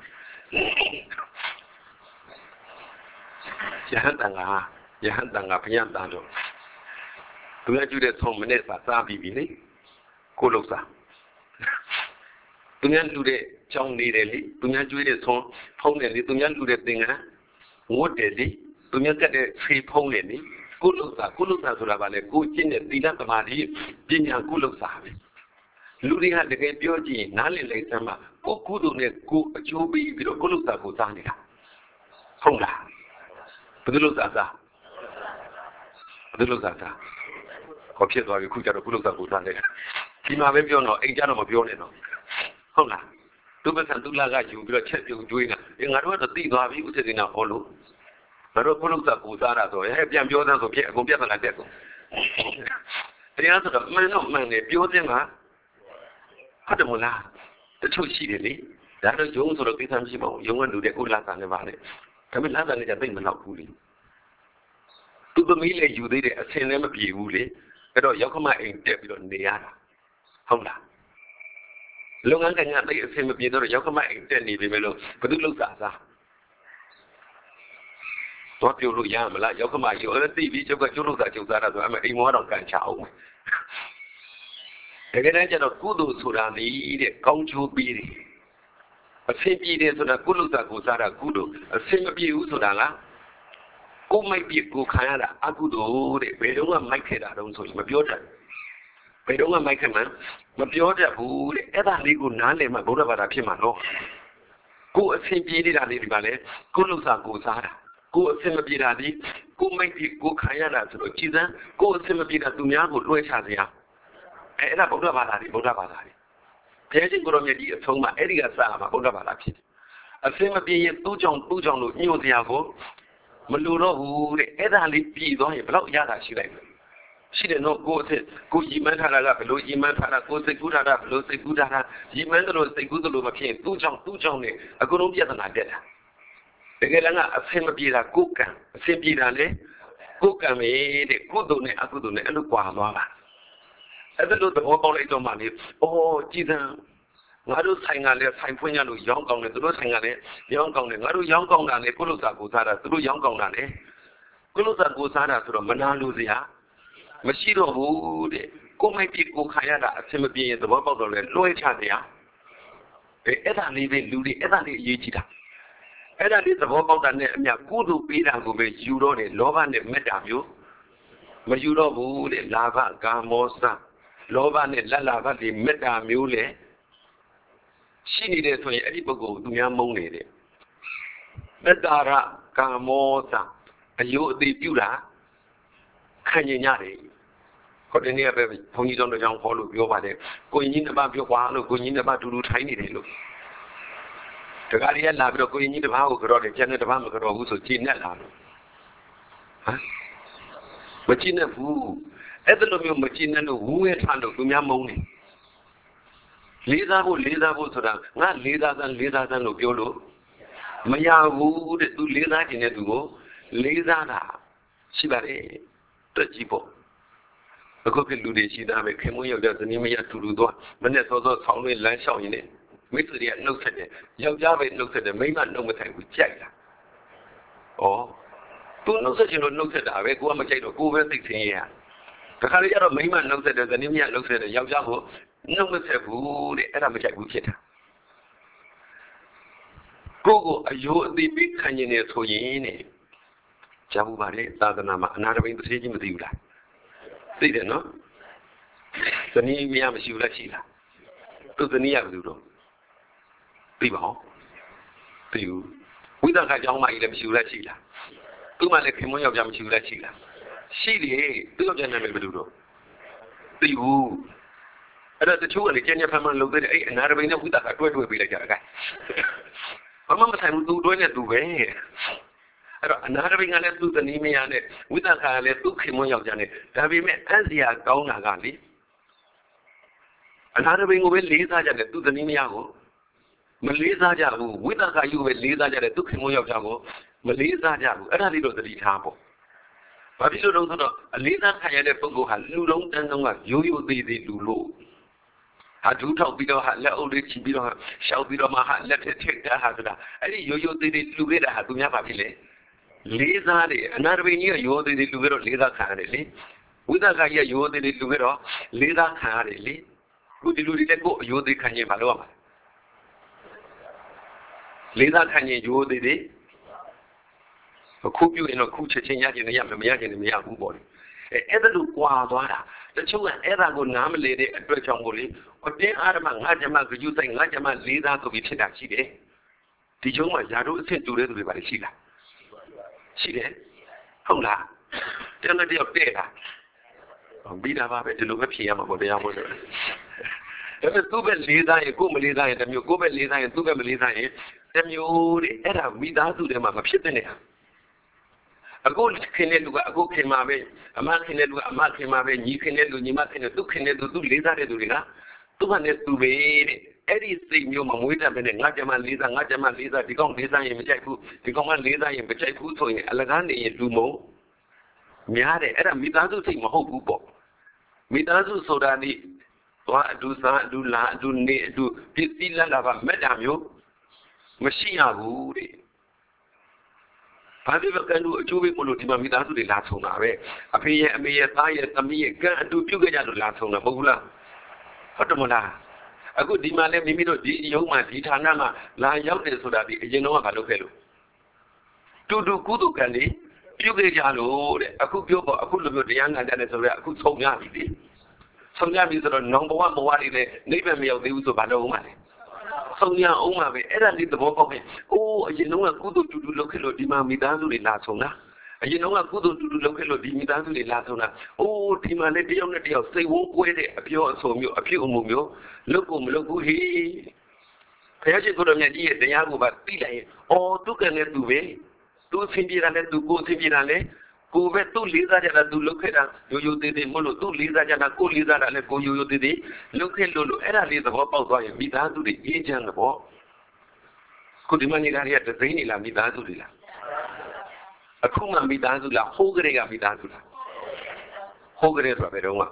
ယဟန်တန်ကယဟန်တန်ကဘုရားတန်တော့သူကကျွတဲ့ဆုံးမနဲ့စာစားပြီးပြီလေကိုလူစားသူများလူတဲ့ကြောင်းနေတယ်လေသူများကျွတဲ့ဆုံးဖုံးတယ်လေသူများလူတဲ့သင်္ကန်းငိုးတယ်လေသူများကတဲ့ဖေဖုံးတယ်လေကိုလူစားကိုလူစားဆိုတာဗာလေကိုကျင့်တဲ့သီလသမာဓိပညာကိုလူစားပဲလူတွေကတကယ်ပြောကြည့်နားလည်လိုက်စမ်းပါကိုကုသိုလ်နဲ့ကိုအကျိုးပေးပြီးတော့ကိုလူစားကိုစားနေတာဟုတ်လားဘယ်လိုလုပ်စားစားဘယ်လိုလုပ်စားစားခေါ်ဖြစ်သွားပြီခုကျတော့ကိုလူစားကိုစားနေတာဒီမှာပဲပြောတော့အိမ်ကျတော့မပြောနဲ့တော့ဟုတ်လားသူပစံသူလာကယူပြီးတော့ချက်ပြုတ်ကျွေးနေတာငါတို့ကတော့သိသွားပြီဥစ္စာတင်တာဟောလို့ငါတို့ကိုလူစားကိုစားတာဆိုရင်ပြန်ပြောသားဆိုဖြစ်အကုန်ပြတ်လာတဲ့ကုန်တရားဆိုတော့မှန်တော့မှန်တယ်ပြောတဲ့မှာဟုတ်တယ်မလားတချို့ရှိတယ်လေဒါတော့ယုံဆိုတော့ကိစ္စမရှိပါဘူးယုံကလူတဲ့ကိုလာတာလည်းပါလေဒါပေမဲ့လာတာလည်းကြသိမလောက်ဘူးလေသူသမီးလည်းယူသေးတယ်အစင်လည်းမပြေဘူးလေအဲ့တော့ရောက်ခမအိမ်တက်ပြီးတော့နေရတာဟုတ်လားလုပ်ငန်းကညာတိတ်အစင်မပြေတော့ရောက်ခမအိမ်တက်နေပြီမလို့ဘသူလောက်စားစားတော့ပြုတ်လို့ရမလားရောက်ခမကြီးအဲ့တိပြီးကျုပ်ကကျုပ်လောက်စားကျုပ်စားတာဆိုအမေအိမ်မောတော့ကန်ချအောင်တကယ်တမ်းကျတော့ကုသိုလ်ဆိုတာဒီတဲ့ကောင်းချိုးပေးတယ်အစင်ပြေတယ်ဆိုတာကုလို့စားကိုစားတာကုသိုလ်အစင်မပြေဘူးဆိုတာကကိုမိုက်ပြေကိုခံရတာအကုသိုလ်တဲ့ဘယ်တော့မှမိုက်ခဲ့တာတုံးဆိုရင်မပြောတတ်ဘယ်တော့မှမိုက်ခဲ့မှမပြောတတ်ဘူးတဲ့အဲ့ဒါလေးကိုနားလည်မှဗုဒ္ဓဘာသာဖြစ်မှာနော်ကိုအစင်ပြေနေတာလေးဒီမှာလဲကုလို့စားကိုစားတာကိုအစင်မပြေတာဒီကိုမိုက်ပြေကိုခံရတာဆိုတော့ကြည်စမ်းကိုအစင်မပြေတာသူများကိုလွှဲချစရာအဲ့ဒါဗုဒ္ဓဘာသာတွေဗုဒ္ဓဘာသာတွေဘုရားရှင်ကိုရောမြတ်ကြီးအဆုံးမှာအဲ့ဒီကစမှာဗုဒ္ဓဘာသာဖြစ်တယ်အစင်မပြေရင်သူ့ကြောင့်သူ့ကြောင့်လို့ညှို့စရာကိုမလိုတော့ဘူးတဲ့အဲ့ဒါလေးပြည်သွားရင်ဘယ်တော့ရတာရှိလိုက်လဲရှိတယ်နော်ကိုယ်အစ်ကိုရီမန်းထားတာကဘယ်လိုရီမန်းထားတာကိုယ်စိတ်ကူးထားတာဘယ်လိုစိတ်ကူးထားတာရီမန်းတယ်လို့စိတ်ကူးတယ်လို့မဖြစ်ရင်သူ့ကြောင့်သူ့ကြောင့်နဲ့အကုန်လုံးပြဿနာတက်တာတကယ်လည်းအစင်မပြေတာကိုယ်ကံအစင်ပြေတာလေကိုယ်ကံပဲတဲ့ကုသိုလ်နဲ့အကုသိုလ်နဲ့အဲ့လိုကွာသွားတာအဲ့ဒါလို့သဘောပေါက်လိုက်တော့မှလေအော်ကြည်စံငါတို့ဆိုင်ကလည်းဆိုင်ဖွင့်ရလို့ရောင်းကောင်းတယ်သူတို့ဆိုင်ကလည်းရောင်းကောင်းတယ်ငါတို့ရောင်းကောင်းတာလေကုလစာကိုစားတာသူတို့ရောင်းကောင်းတာလေကုလစာကိုစားတာဆိုတော့မနာလို့စရာမရှိတော့ဘူးတဲ့ကိုမိုက်ပြကိုခံရတာအဆင်မပြေရင်သဘောပေါက်တော့လေလွှဲချတရားအဲအဲ့ဒါလေးပဲလူတွေအဲ့ဒါလေးအရေးကြီးတာအဲ့ဒါလေးသဘောပေါက်တာနဲ့အမြကုသိုလ်ပေးတာကိုပဲယူတော့တယ်လောဘနဲ့မေတ္တာမျိုးမယူတော့ဘူးတဲ့လာဘကာမောစလောဘနဲ့လက်လာဘတွေမေတ္တာမျိုးလေရှိနေတယ်ဆိုရင်အဲ့ဒီပုဂ္ဂိုလ်သူများမုန်းနေတယ်မေတ္တာရကာမောစအယုအသေးပြုတာခံရင်ရတယ်ခေါ်တဲ့နေ့ပဲဘုန်းကြီးတော်တို့ကြောင့်ခေါ်လို့ပြောပါတယ်ကိုရင်ကြီးတစ်ပါးပြောကွာလို့ကိုရင်ကြီးတစ်ပါးတူတူထိုင်းနေတယ်လို့တခါတည်းလာပြီးတော့ကိုရင်ကြီးတစ်ပါးကိုကြော်တယ်ကျန်တဲ့တစ်ပါးမကြော်ဘူးဆိုကြည်နဲ့လာလို့ဟမ်မကြည်နဲ့ဘူးအဲ့ဒါလိုမျိုးမကြည်နဲ့လို့ဝူးဝဲထားလို့သူများမုန်းနေလေးစားဖို့လေးစားဖို့ဆိုတာငါလေးစားစမ်းလေးစားစမ်းလို့ပြောလို့မရဘူးတဲ့သူလေးစားခြင်းနဲ့သူကိုလေးစားတာရှိပါတယ်တက်ကြည့်ပေါ့အခုကလူတွေရှိတာပဲခင်မွေးရောက်တဲ့ဇနီးမယားတူတူသွားမနဲ့စောစောဆောင်းလေးလမ်းလျှောက်ရင်လေမိတ်ဆွေတွေကနှုတ်ဆက်တယ်ယောက်ျားပဲနှုတ်ဆက်တယ်မိန်းမနှုတ်မဆိုင်ဘူးကြိုက်တာဩသူနှုတ်ဆက်ခြင်းလို့နှုတ်ဆက်တာပဲကိုကမကြိုက်တော့ကိုပဲသိသိရတခါလေကျတော့မိန်းမနှုတ်ဆက်တယ်ဇနီးမယားနှုတ်ဆက်တယ်ယောက်ျားကိုနှုတ်မဆက်ဘူးတဲ့အဲ့ဒါမကြိုက်ဘူးဖြစ်တာကိုကိုအယိုးအသေးပေးခံနေတယ်ဆိုရင်တဲ့ကြားဘူးပါလေသာသနာမှာအနာတပိန်တစ်သေးချင်းမသိဘူးလားသိတယ်နော်ဇနီးမယားမရှိဘူးလားရှိလားသူဇနီးရဘူးတော့သိပါဦးသိဘူးဝိသကကြောင်းမကြီးလည်းမရှိဘူးလားရှိလားသူ့မှာလည်းခင်မွန်းယောက်ျားမရှိဘူးလားရှိလားရှိတယ်သူ့ယောက်ျားနာမည်ဘယ်လိုတော့သိဘူးအဲ့တော့တချို့ကလည်းကျန်ကျဖမ်းမှန်လုပ်သေးတယ်အဲ့အနာတပိန်နဲ့ဝိသကတွဲတွဲပေးလိုက်ကြတာကဲဘာမှမဆိုင်ဘူးသူတွဲနဲ့သူပဲအဲ့တော့အနာတပိန်ကလည်းသူ့ဇနီးမယားနဲ့ဝိသကကလည်းသူ့ခင်မွန်းယောက်ျားနဲ့ဒါပေမဲ့အံ့စရာကောင်းတာကလေအနာတပိန်ကိုပဲလေးစားကြတယ်သူ့ဇနီးမယားကိုမလေးစားကြဘူးဝိသကယူပဲလေးစားကြတယ်သူခင်မွန်းယောက်ျားကိုမလေးစားကြဘူးအဲ့ဒါလေးတော့သတိထားပေါ့ဘာဖြစ်လို့လဲဆိုတော့အလေးစားခံရတဲ့ပုဂ္ဂိုလ်ဟာလူလုံးတန်းလုံးကရိုးရိုးသေးသေးလူလို့ဟာဒူးထောက်ပြီးတော့ဟာလက်အုပ်လေးချီပြီးတော့ရှောက်ပြီးတော့မှဟာလက်ထက်ထက်တာဟာဆိုတာအဲ့ဒီရိုးရိုးသေးသေးလူခဲ့တာဟာသူများပါဖြစ်လေလေးစားတယ်အနာတပိန်ကြီးကရိုးသေးသေးလူခဲ့တော့လေးစားခံရတယ်လေဝိသကကြီးကရိုးသေးသေးလူခဲ့တော့လေးစားခံရတယ်လေခုဒီလူတွေတက်ကိုအရိုးသေးခံရင်မလုပ်ရမှာလေးစားခံရင်ရိုးသေးသေးအခုပြုရင်တော့ခုချက်ချင်းရခြင်းနဲ့ရမယ်မရခြင်းနဲ့မရဘူးပေါ့လေအဲအဲ့ဒါလို့ကွာသွားတာတချို့ကအဲ့ဒါကိုနားမလည်တဲ့အတွက်ကြောင့်ကိုလေအတင်းအားဓမ္မငါကြမဂယုဆိုင်ငါကြမလေးစားဆိုပြီးဖြစ်တာရှိတယ်ဒီချုံးမှာယာတို့အစ်စ်တူတဲ့သူတွေပါလေရှိလားရှိတယ်ဟုတ်လားတန်းတဲ့ရောက်တဲ့လားပြီးတာပါပဲဒီလိုပဲဖြေရမှာပေါ့တရားမို့လို့ဒါပေမဲ့သူ့ပဲလေးစားရင်ကိုယ်မလေးစားရင်တမျိုးကိုယ်ပဲလေးစားရင်သူ့ပဲမလေးစားရင်တမျိုးတဲ့အဲ့ဒါမိသားစုထဲမှာမဖြစ်တဲ့နေတာအခုခင်တဲ့လူကအခုခင်မှာပဲအမခင်တဲ့လူကအမခင်မှာပဲညီခင်တဲ့လူညီမခင်တဲ့သူခင်တဲ့သူသူလေးစားတဲ့သူတွေကသူ့ဘာနဲ့သူပဲတဲ့အဲ့ဒီစိတ်မျိုးမမွေးတတ်ပဲနဲ့ငါကြမလေးစားငါကြမလေးစားဒီကောင်လေးစားရင်မကြိုက်ဘူးဒီကောင်ကလေးစားရင်မကြိုက်ဘူးဆိုရင်အလကားနေရင်လူမုံများတယ်အဲ့ဒါမိသားစုစိတ်မဟုတ်ဘူးပေါ့မိသားစုဆိုတာဒီသွားအတူစားအတူလာအတူနေအတူပစ္စည်းလက်လာပါမက်တာမျိုးမရှိရဘူးတဲ့ဘာဖြစ်လို့ကံလူအကျိုးပေးမလို့ဒီမှာမိသားစုတွေလာဆုံးတာပဲအဖေရဲ့အမေရဲ့သားရဲ့သမီးရဲ့ကံအတူပြုတ်ခဲ့ကြလို့လာဆုံးတာမဟုတ်ဘူးလားဟုတ်တယ်မလားအခုဒီမှာလည်းမိမိတို့ဒီရုံးမှာဒီဌာနမှာလာရောက်တယ်ဆိုတာဒီအရင်တော့ကဘာလုပ်ခဲ့လို့တူတူကုသကံလေးပြုတ်ခဲ့ကြလို့တဲ့အခုပြောပေါ့အခုလိုမျိုးတရားနာကြတယ်ဆိုတော့အခုဆုံးရပြီလေဆုံးရပြီဆိုတော့နောင်ဘဝဘဝတွေလည်းနိဗ္ဗာန်မရောက်သေးဘူးဆိုဘာလို့အောင်မလဲဆုံးရအောင်ပါပဲအဲ့ဒါလေးသဘောပေါက်ခဲ့အိုးအရင်တော့ကုသတူတူလုပ်ခဲ့လို့ဒီမှာမိသားစုတွေလာဆုံးတာအရင်တော့ကုသတူတူလုပ်ခဲ့လို့ဒီမိသားစုတွေလာဆုံးတာအိုးဒီမှာလည်းတယောက်နဲ့တယောက်စိတ်ဝန်းကွဲတဲ့အပြောအဆိုမျိုးအဖြစ်အမှုမျိုးလုပ်ကိုမလုပ်ဘူးဟေးဘုရားရှင်ကိုယ်တော်မြတ်ကြီးရဲ့တရားကိုပါသိလိုက်ရင်အော်သူကလည်းသူပဲသူဆင်ပြေတာလည်းသူကိုဆင်ပြေတာလည်းကိုပဲသူ့လေးစားကြတာသူလုပ်ခဲ့တာရိုးရိုးသေးသေးမဟုတ်လို့သူ့လေးစားကြတာကိုလေးစားတာလည်းကိုရိုးရိုးသေးသေးလုပ်ခဲ့လို့လို့အဲ့ဒါလေးသဘောပေါက်သွားရင်မိသားစုတွေအေးချမ်းသဘောခုဒီမနေတာတွေကဒသိန်းနေလားမိသားစုတွေလားအခုမှမိသားစုလားဟိုးကလေးကမိသားစုလားဟိုးကလေးဆိုတာဘယ်တော့မှ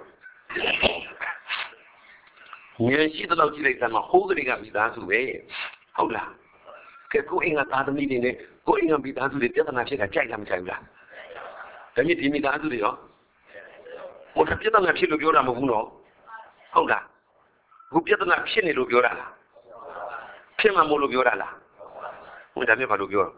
ငယ်ရှိတဲ့လောက်ကြည့်လိုက်တာမှဟိုးကလေးကမိသားစုပဲဟုတ်လားကဲကိုအင်္ဂါသားသမီးတွေနဲ့ကိုအင်္ဂါမိသားစုတွေပြဿနာဖြစ်တာကြိုက်လားမကြိုက်ဘူးလားဒါမြစ်ဒီမိသားစုတွေရောဟိုပြဿနာဖြစ်လို့ပြောတာမဟုတ်ဘူးနော်ဟုတ်လားခုပြဿနာဖြစ်နေလို့ပြောတာလားဖြစ်မှမို့လို့ပြောတာလားဟိုဒါမြစ်ဘာလို့ပြော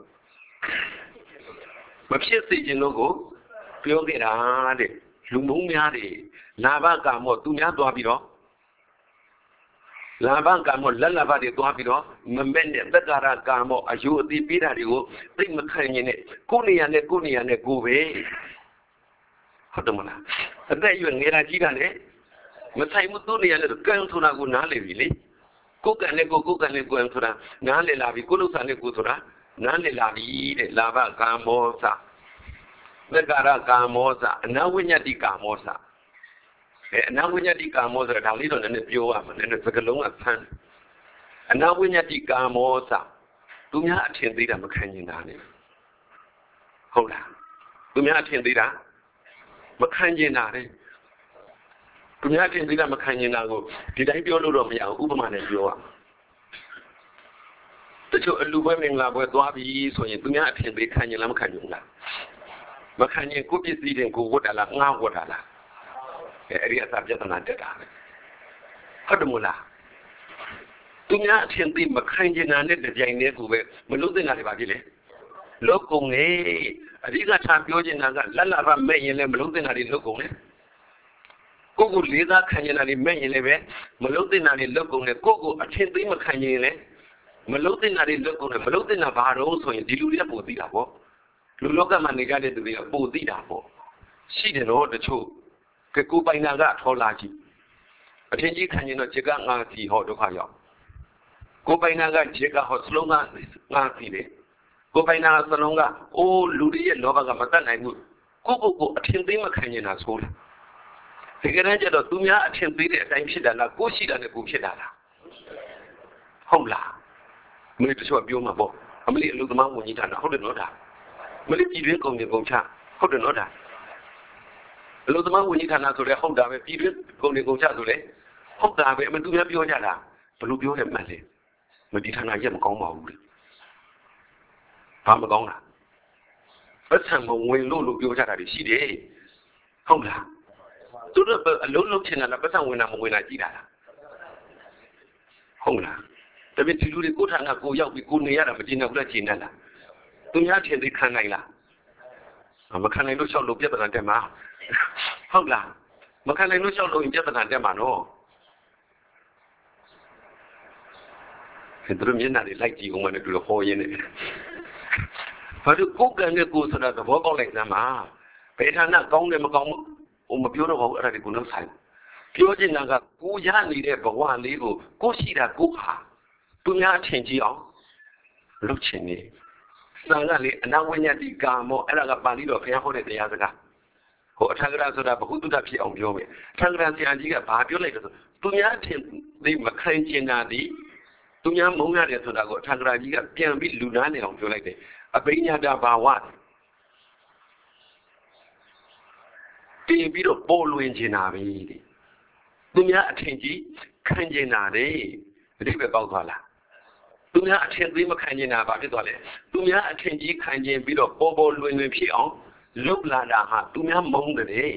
မဖြစ်စေခြင်းလို့ကိုပြောခဲ့တာတဲ့လူမုန်းများတွေလာဘကမောသူများသွားပြီးတော့လာဘကမောလက်လာဘတွေသွားပြီးတော့မမဲ့နဲ့သက်ကာရကမောအယုအတိပေးတာတွေကိုသိမခံရင်နဲ့ကိုနေရနဲ့ကိုနေရနဲ့ကိုပဲဟုတ်တယ်မလားအသက်အရွယ်ငယ်တာကြီးတာနဲ့မဆိုင်မှုသူ့နေရနဲ့ကံဆိုတာကိုနားလည်ပြီလေကိုကံနဲ့ကိုကိုကံနဲ့ကိုံဆိုတာနားလည်လာပြီကိုလုဆာနဲ့ကိုဆိုတာနားလည်လာပြီတဲ့လာဘကမောသသက်ကာရကမောသအနဝိညတိကမောသအဲအနာဝိညတိကာမောဆိုတာဒါလေးတော့နည်းနည်းပြောရမှာနည်းနည်းစကလုံးကဆန်းအနာဝိညတိကာမောသသူများအထင်သေးတာမခံကျင်တာနဲ့ဟုတ်လားသူများအထင်သေးတာမခံကျင်တာနဲ့သူများအထင်သေးတာမခံကျင်တာကိုဒီတိုင်းပြောလို့တော့မရဘူးဥပမာနဲ့ပြောရတချို့အလူပွဲမင်္ဂလာပွဲသွားပြီဆိုရင်သူများအထင်သေးခံကျင်လားမခံကျင်လားမခံကျင်ကိုပစ္စည်းတွေကိုဝတ်တာလားငှားဝတ်တာလားအဲ့ဒီအစားပြဿနာတက်တာပဲဟုတ်တယ်မို့လားသူများအထင်သေးမခံကျင်တာနဲ့ကြိုင်နေကူပဲမလို့တဲ့နာတွေပါဖြစ်လေလုတ်ကုန်လေအဓိကထားပြောချင်တာကလက်လာဖမဲ့ရင်လည်းမလို့တဲ့နာတွေလုတ်ကုန်လေကိုကိုလေးစားခံကျင်တာတွေမဲ့ရင်လည်းပဲမလို့တဲ့နာတွေလုတ်ကုန်လေကိုကိုအထင်သေးမခံကျင်ရင်လည်းမလို့တဲ့နာတွေလုတ်ကုန်လေမလို့တဲ့နာဘာတော့ဆိုရင်ဒီလူတွေကပိုသိတာပေါ့လူလောကမှာနေကြတဲ့သူတွေကပိုသိတာပေါ့ရှိတယ်တော့တချို့ကကိုပိုင်နာကထောလာကြည့်အထင်ကြီးခံရင်တော့ခြေကငါးစီဟောဒုက္ခရောက်ကိုပိုင်နာကခြေကဟောစလုံးကငါးစီလေကိုပိုင်နာစလုံးကအိုးလူတွေရဲ့လောဘကမတတ်နိုင်ဘူးကိုကိုကိုအထင်သေးမခံရင်လားဆိုလားဒီကနေ့ကျတော့သူများအထင်သေးတဲ့အတိုင်းဖြစ်တာလားကိုရှိတာနဲ့ကိုဖြစ်တာလားဟုတ်လားမင်းတို့ပြောမှာပေါ့အမလီအလူသမားဝင်ကြီးတာဟုတ်တယ်နော်ဒါမလီပြည်တွင်းကုန်တွေကုန်ချဟုတ်တယ်နော်ဒါအလို့သမားဝန်ကြီးဌာနဆိုလဲဟုတ်တာပဲပြည်တွင်းကုန်တွေကုန်ချဆိုလဲဟုတ်တာပဲအမသူများပြောကြတာဘယ်လိုပြောလဲမှတ်လေမဒီဌာနရက်မကောင်းပါဘူးလေဘာမကောင်းလားပတ်စံမဝင်လို့လို့ပြောကြတာတွေရှိတယ်ဟုတ်လားသူတို့အလုံးလုံးချင်တာလားပတ်စံဝင်တာမဝင်တာကြည့်တာလားဟုတ်လားတပည့်ဒီလူတွေကိုဌာနကိုရောက်ပြီးကိုနေရတာမကျင်တော့ဘူးလားကျင်တယ်လားသူများထင်သေးခံနိုင်လားမခံနိုင်လို့လျှောက်လို့ပြဿနာတက်မှာဟုတ်လားမခံနိုင်လို့လျှောက်လို့ပြဿနာတက်မှာနော်ဒီလိုမျက်နှာတွေလိုက်ကြည့်အောင်မနဲ့တူလို့ဟောရင်းနေဘာလို့ကိုယ်ကံနဲ့ကိုယ်ဆိုတာသဘောပေါက်လိုက်စမ်းပါဘယ်ဌာနကောင်းတယ်မကောင်းဘူးဟိုမပြောတော့ပါဘူးအဲ့ဒါတွေကိုနှုတ်ဆိုင်ပြောချင်တာကကိုရနေတဲ့ဘဝလေးကိုကိုရှိတာကိုဟာသူများအထင်ကြီးအောင်လုပ်ချင်နေစံကလေအနာဝိညာတိကာမောအဲ့ဒါကပါဠိတော်ဘုရားဟောတဲ့တရားစကားဟိုအထာဂရဆိုတာဘ ഹു တုဒ္ဒဖြစ်အောင်ပြောမယ်အထာဂရဆရာကြီးကဘာပြောလိုက်လဲဆိုသူများထင်သိမခံကျင်တာဒီသူများမုန်းရတယ်ဆိုတာကိုအထာဂရကြီးကပြန်ပြီးလူနာနေအောင်ပြောလိုက်တယ်အပိညာတဘာဝတင်ပြီးတော့ပေါ်လွင်နေတာပဲတဲ့သူများအထင်ကြီးခံနေတာတဲ့အဓိပ္ပာယ်ပေါက်သွားလားသူများအထင်သေးမခံနေတာဘာဖြစ်သွားလဲသူများအထင်ကြီးခံခြင်းပြီးတော့ပေါ်ပေါ်လွင်လွင်ဖြစ်အောင်လုပ်လာတာဟာသူများမုန်းတယ်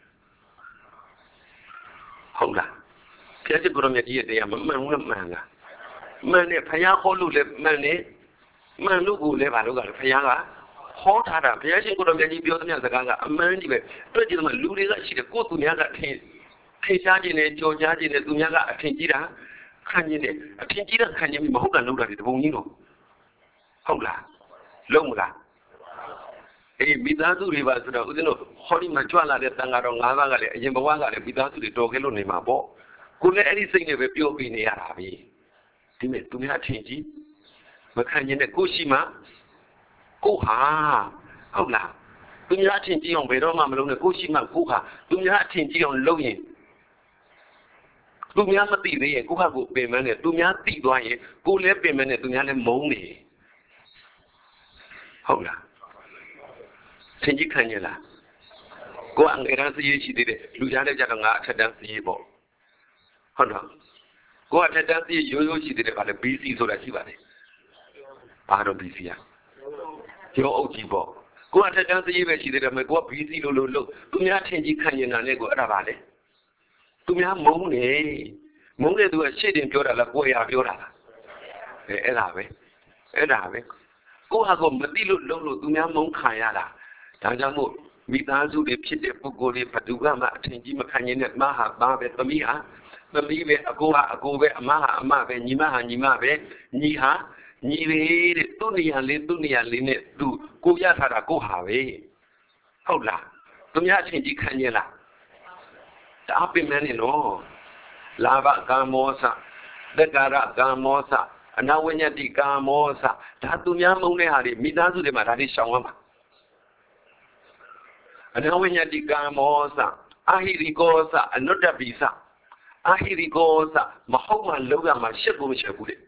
ဟုတ်လားဘုရားရှင်ကိုရမြတ်ကြီးရဲ့တရားမမှန်ဘူးလားမှန်လားမှန်တယ်ဘုရားခေါ်လို့လည်းမှန်တယ်မှန်လို့ကိုလည်းဘာလို့ကလဲဘုရားကဟောထားတာဘုရားရှင်ကိုရမြတ်ကြီးပြောသမျှစကားကအမှန်ကြီးပဲတွေ့ကြည့်တော့လူတွေကရှိတယ်ကိုယ်သူများကအထင်ထင်ရှားခြင်းနဲ့ကြော်ကြားခြင်းနဲ့သူများကအထင်ကြီးတာခံခြင်းနဲ့အထင်ကြီးတာခံခြင်းမဟုတ်တာလုပ်တာဒီတပုံကြီးတော့ဟုတ်လားလုံးမလားအေးမိသားစုတွေပါဆိုတော့ဦးဇင်းတို့ဟောဒီမှာကြွလာတဲ့တန်ဃာတော်၅ပါးကလည်းအရင်ဘဝကလည်းမိသားစုတွေတော်ခဲ့လို့နေမှာပေါ့ကိုလည်းအဲ့ဒီစိတ်နဲ့ပဲပြောပြီးနေရတာပဲဒီမဲ့သူများအထင်ကြီးမခံခြင်းနဲ့ကိုရှိမှကိုဟာဟုတ်လားသူများအထင်ကြီးအောင်ဘယ်တော့မှမလုပ်နဲ့ကိုရှိမှကိုဟာသူများအထင်ကြီးအောင်လုပ်ရင်သူများမသိသေးရင်ကိုဟာကိုပင်မနဲ့သူများသိသွားရင်ကိုလည်းပင်မနဲ့သူများလည်းမုန်းနေဟုတ်လားသင်ကြီးခံရလားကိုအငယ်တန်းစရေးရှိသေးတယ်လူကြားတဲ့ကြတော့ငါအထက်တန်းစရေးပေါ့ဟုတ်တော့ကိုအထက်တန်းစရေးရိုးရိုးရှိသေးတယ်ဗါလဲ ဘီ စီ ဆိုတာရှိပါတယ်ဘာတော့ ဘီ စီ อ่ะကျောင်းအုပ်ကြီးပေါ့ကိုအထက်တန်းစရေးပဲရှိသေးတယ်မယ်ကိုက ဘီ စီ လို့လို့လို့သူများထင်ကြီးခံရတာနဲ့ကိုအဲ့ဒါပါလေသူများမုန်းနေမုန်းတဲ့သူကရှေ့တင်ပြောတာလားကိုယ်ရပြောတာလားအဲအဲ့ဒါပဲအဲ့ဒါပဲကိုဟာကိုမသိလို့လုံးလို့သူများမုန်းခံရတာဒါကြောင့်မို့မိသားစုတွေဖြစ်တဲ့ပုဂ္ဂိုလ်တွေဘယ်သူကမှအထင်ကြီးမခံရင်နဲ့မဟာသားပဲသမီးဟာသမီးပဲအကိုဟာအကိုပဲအမဟာအမပဲညီမဟာညီမပဲညီဟာညီပဲတဲ့သူ့နေရာလေးသူ့နေရာလေးနဲ့သူကိုရထားတာကိုဟာပဲဟုတ်လားသူများအထင်ကြီးခံရင်လားတအားပင်မနေနော်လာဘကာမောသတက္ကာရကာမောသအနဝိညတိကာမောသဒါသူများမုန်းတဲ့ဟာတွေမိသားစုတွေမှာဒါတွေရှောင်ရမှာအနဝိညတိကာမောသအာဟိရိကောသအနုတ္တပိသအာဟိရိကောသမဟုတ်မှလောက်ရမှာရှစ်ဖို့မရှက်ဘူးတဲ့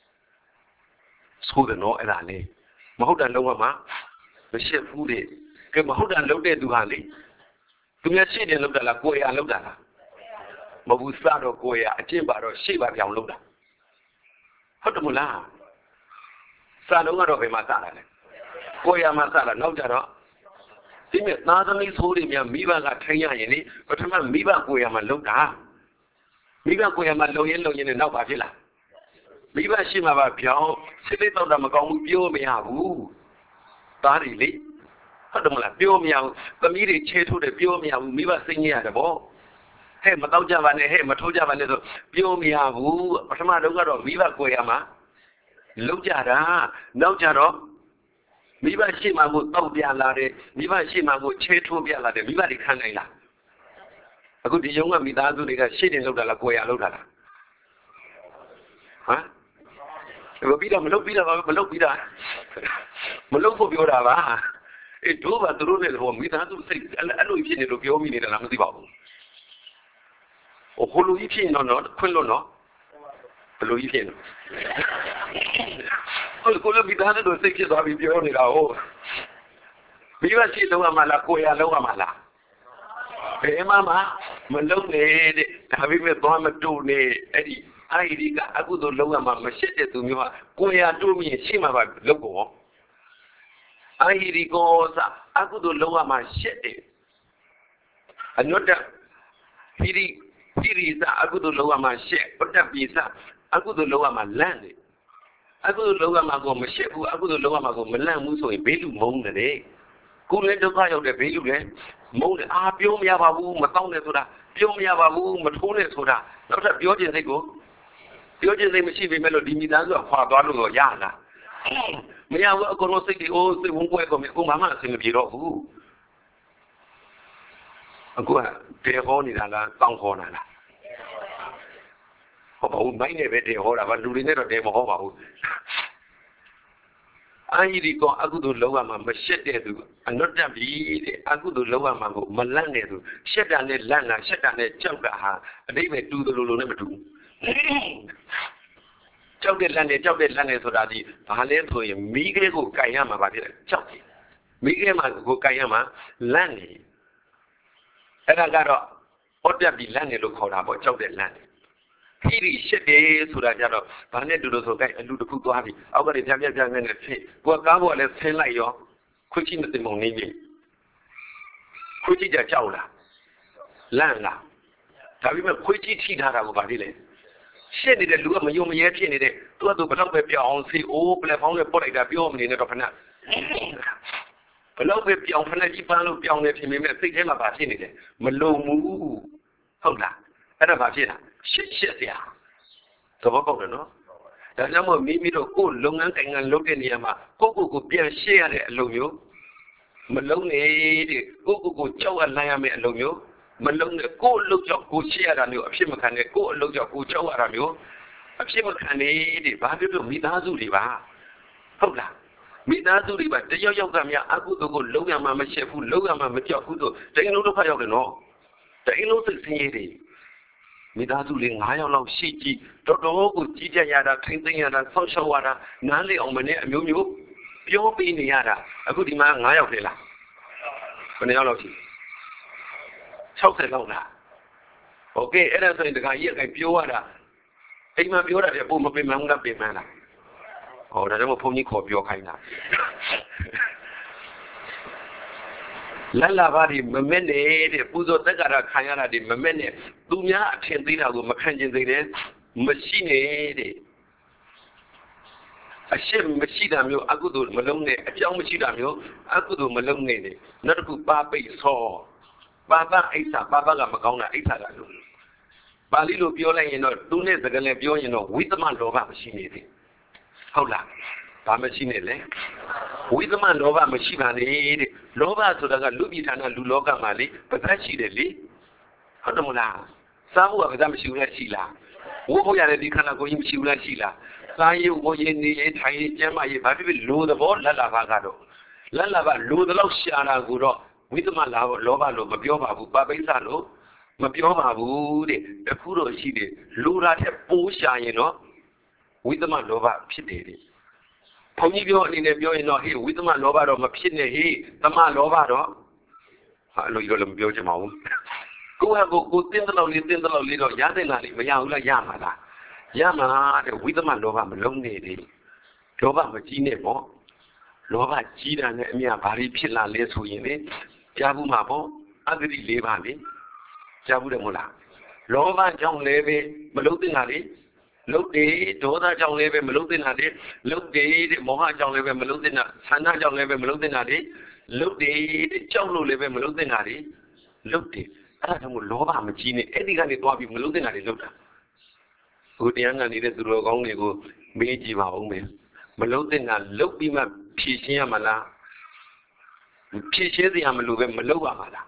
ဆိုတယ်နော်အဲ့ဒါလေမဟုတ်တာလောက်ရမှာမရှက်ဘူးတဲ့ကဲမဟုတ်တာလောက်တဲ့သူဟာလေသူများရှေ့တင်လောက်တာလားကိုယ်ရလောက်တာလားမဘူးစတော့ကိုယ်ရအကျင့်ပါတော့ရှေ့ပါပြောင်လောက်တာဟုတ်တယ်မလားစာလုံးကတော့ဘယ်မှာစတာလဲကိုယ်ရမှာစတာနောက်ကြတော့ဒီမဲ့သားသမီးဆိုးတွေများမိဘကထိုင်ရရင်လေပထမမိဘကိုယ်ရမှာလောက်တာမိဘကိုယ်ရမှာလုံရင်လုံရင်နဲ့နောက်ပါဖြစ်လားမိဘရှိမှာပါပြောင်းစိတ်လေးတော့တာမကောင်းဘူးပြောမရဘူးသားတွေလေဟုတ်တယ်မလားပြောမရဘူးသမီးတွေချဲထိုးတယ်ပြောမရဘူးမိဘစိတ်ညစ်ရတယ်ပေါ့ဟဲ့မတော့ကြပါနဲ့ဟဲ့မထိုးကြပါနဲ့ဆိုပြောမရဘူးပထမတော့ကတော့မိဘကိုယ်ရမှာလုံးကြတာနောက်ကြတော့မိဘရှိမှကိုတောက်ပြလာတယ်မိဘရှိမှကိုချဲထိုးပြလာတယ်မိဘတွေခံနိုင်လားအခုဒီရုံးကမိသားစုတွေကရှေ့တင်လောက်တာလားကိုယ်ရလောက်တာလားဟမ်ဘယ်ပြီးတော့မလုပ်ပြီးတော့မလုပ်ပြီးတာမလုပ်ဖို့ပြောတာပါအေးတို့ကသူတို့နဲ့တော့မိသားစုစိတ်အဲ့လိုဖြစ်နေလို့ပြောမိနေတာလားမသိပါဘူး။ဟိုလိုကြီးဖြစ်နေတော့ခွင့်လို့နော်ဘယ်လိုကြီးဖြစ်နေဟိုကိုလည်းမိသားစုတို့စိတ်ဖြစ်သွားပြီးပြောနေတာဟုတ်မိဘရှိလုံးဝမလားကိုရလုံးဝမလားဘယ်မှမလုံးနဲ့တဲ့ဒါပေမဲ့သွားမတူနေအဲ့ဒီအဲ့ဒီကအကုသိုလ်လုံးဝမရှစ်တဲ့သူမျိုးကကိုရတို့မြင်ရှိမှပါလုံးကောအာဟိရိကောသအကုသိုလ်လုံးဝမှာရှစ်တယ်အနုတ္တဟိရိဟိရိသအကုသိုလ်လုံးဝမှာရှစ်ပတ္တပိသအကုသိုလ်လုံးဝမှာလန့်တယ်အကုသိုလ်လုံးဝမှာကိုမရှစ်ဘူးအကုသိုလ်လုံးဝမှာကိုမလန့်ဘူးဆိုရင်ဘေးလူမုန်းတယ်ကိုယ်လည်းဒုက္ခရောက်တယ်ဘေးလူလည်းမုန်းတယ်အာပြောမရပါဘူးမတောင်းနဲ့ဆိုတာပြောမရပါဘူးမထိုးနဲ့ဆိုတာနောက်ထပ်ပြောခြင်းစိတ်ကိုပြောခြင်းစိတ်မရှိပေမဲ့လို့ဒီမိသားစုကခွာသွားလို့တော့ရလားမရဘူးအကုန်လုံးစိတ်တွေအိုးစိတ်ဝင်ပွဲကုန်ပြီအခုမှမအဆင်မပြေတော့ဘူးအခုကတေဟောနေတာလားတောင်းခေါ်နေတာဟောပါဦးမိုင်းနဲ့ပဲတေဟောတာပါလူတွေနဲ့တော့တေမဟောပါဘူးအာဟိရိကောအကုသိုလ်လုံးဝမှာမရှက်တဲ့သူအနုတ္တပိတဲ့အကုသိုလ်လုံးဝမှာကိုမလန့်တဲ့သူရှက်တာနဲ့လန့်တာရှက်တာနဲ့ကြောက်တာဟာအတိတ်ပဲတူသလိုလိုနဲ့မတူဘူးကြောက်တဲ့လန့်နေကြောက်တဲ့လန့်နေဆိုတာဒီဘာလဲဆိုရင်မိခဲကိုကြိုင်ရမှာပါဖြစ်တယ်ကြောက်တယ်မိခဲမှာကိုကြိုင်ရမှာလန့်နေအဲ့ဒါကတော့ဟောတက်ပြီးလန့်နေလို့ခေါ်တာပေါ့ကြောက်တဲ့လန့်ခီရီရှစ်တယ်ဆိုတာကြတော့ဘာနဲ့တူလို့ဆိုကြိုက်အလူတစ်ခုသွားပြီအောက်ကနေပြပြပြပြနဲ့ဖြစ်ကိုကကားပေါ်လည်းဆင်းလိုက်ရောခွချီနဲ့တင်မုံနေပြီခွချီကြကြောက်လားလန့်လားဒါပေမဲ့ခွချီထိထားတာကိုဗာလေရှစ်နေတဲ့လူကမယုံမရဲဖြစ်နေတဲ့သူကသူဘလောက်ပဲပြောင်းစီအိုးပလက်ဖောင်းနဲ့ပုတ်လိုက်တာပြောမနေနဲ့တော့ခဏဘလောက်ပဲပြောင်းဖက်ကြီးပန်းလို့ပြောင်းနေဖြစ်နေမဲ့စိတ်ထဲမှာဗာဖြစ်နေတယ်မလုံဘူးဟုတ်လားအဲ့ဒါဗာဖြစ်တာရှစ်ရှစ်စရာသဘောပေါက်တယ်နော်ဒါကြောင့်မို့မိမိတို့ကိုယ်လုပ်ငန်းတိုင်ငံလုပ်တဲ့နေရာမှာကိုယ့်ကိုယ်ကိုပြန်ရှေ့ရတဲ့အလုပ်မျိုးမလုံးနေတဲ့ကိုယ့်ကိုယ်ကိုကြောက်ရလန့်ရမယ့်အလုပ်မျိုးမလုံးနဲ့ကိုယ်အလုပ်ကြောင့်ကိုရှေ့ရတာမျိုးအဖြစ်မခံနဲ့ကိုယ်အလုပ်ကြောင့်ကိုကြောက်ရတာမျိုးအဖြစ်မခံနေတဲ့ဘာဖြစ်လို့မိသားစုတွေပါဟုတ်လားမိသားစုတွေပါတယောက်ယောက်ကများအကုသိုလ်ကိုလုံးရမှာမရှိဘူးလုံးရမှာမကြောက်ဘူးဆိုတအိမ်လုံးဒုက္ခရောက်တယ်နော်တအိမ်လုံးစိတ်ဆင်းရဲတယ်မိသားစုလေး၅ယောက်လောက်ရှိကြည့်တော်တော်ကိုကြီးကြပ်ရတာထိမ့်သိမ်းရတာဆောက်ရှောက်ရတာနားလေအောင်မနဲ့အမျိုးမျိုးပြောပေးနေရတာအခုဒီမှာ၅ယောက်ထဲလားဘယ်နှယောက်လောက်ရှိ၆၀လောက်လားโอเคအဲ့ဒါဆိုရင်တခါကြီးကပြောရတာအိမ်မှာပြောတာတည်းပုံမပင်မန်းကပင်မန်းလားဟောဒါကြောင့်ဘုန်းကြီးခေါ်ပြောခိုင်းတာလတ်လာပါဒီမမက်နေတဲ့ပူဇော်တက်ကြတာခံရတာဒီမမက်နဲ့သူများအထင်သေးတာကိုမခံကျင်သေးတယ်မရှိနေတဲ့ အရှက်မရှိတာမျိုးအကုသိုလ်မလုံးနဲ့အကြောင်းမရှိတာမျိုးအကုသိုလ်မလုံးနဲ့နောက်တစ်ခုပါပိတ်ဆောပါပအိဋ္ဌပါပကမကောင်းတာအိဋ္ဌကလို့ပါဠိလိုပြောလိုက်ရင်တော့သူနဲ့စကားလည်းပြောရင်တော့ဝိသမလောဘမရှိနေသေးဟုတ်လားဘာမရှိနေလဲဝိသမလောဘမရှိပါနဲ့တဲ့လောဘဆိုတာကလူပြည်ဌာနလူလောကမှာလေပသက်ရှိတယ်လေဟုတ်တယ်မလားစားဖို့ကပသက်မရှိဘူးလားရှိလားဝိဖို့ရတဲ့ဒီခန္ဓာကိုယ်ကြီးမရှိဘူးလားရှိလားစားရဝရနေရထိုင်ရကျမ်းမာရဘာဖြစ်ဖြစ်လိုသဘောလက်လာပါကတော့လက်လာပါလိုသလောက်ရှာတာကိုတော့ဝိသမလာလောဘလို့မပြောပါဘူးပါပိဿလို့မပြောပါဘူးတဲ့တခုတော့ရှိတယ်လိုတာထက်ပိုးရှာရင်တော့ဝိသမလောဘဖြစ်တယ်တဲ့ဘုန်းကြီးပြောအနေနဲ့ပြောရင်တော့ဟေးဝိသမလောဘတော့မဖြစ်နဲ့ဟေးသမလောဘတော့ဟာလို့ရောလည်းမပြောချင်ပါဘူးကိုယ့်ဟာကိုယ်ကိုယ်တင်းတဲ့လောက်လေးတင်းတဲ့လောက်လေးတော့ရတဲ့နာလေးမရဘူးလားရမှာလားရမှာတဲ့ဝိသမလောဘမလုံးနေလေလောဘမကြီးနဲ့ပေါ့လောဘကြီးတာနဲ့အမြဘာတွေဖြစ်လာလဲဆိုရင်လေကြားဘူးမှာပေါ့အဂတိ၄ပါးလေကြားဘူးတယ်မဟုတ်လားလောဘကြောင့်လည်းပဲမလုံးတင်တာလေလုတ်တယ်ဒေါသကြောင့်လည်းပဲမလုံးတင်တာလေလုတ်တယ်တဲ့မောဟကြောင့်လည်းပဲမလုံးတင်တာဆန္ဒကြောင့်လည်းပဲမလုံးတင်တာလေလုတ်တယ်တဲ့ကြောက်လို့လည်းပဲမလုံးတင်တာလေလုတ်တယ်အဲ့ဒါကြောင့်လောဘမကြီးနဲ့အဲ့ဒီကနေသွားပြီးမလုံးတင်တာလေလုတ်တာကိုတရားငါနေတဲ့သူတော်ကောင်းတွေကိုမေးကြည့်ပါဦးမယ်မလုံးတင်တာလုတ်ပြီးမှဖြည့်ရှင်းရမလားဖြည့်ရှင်းစရာမလိုပဲမလုပ်ရမှာလား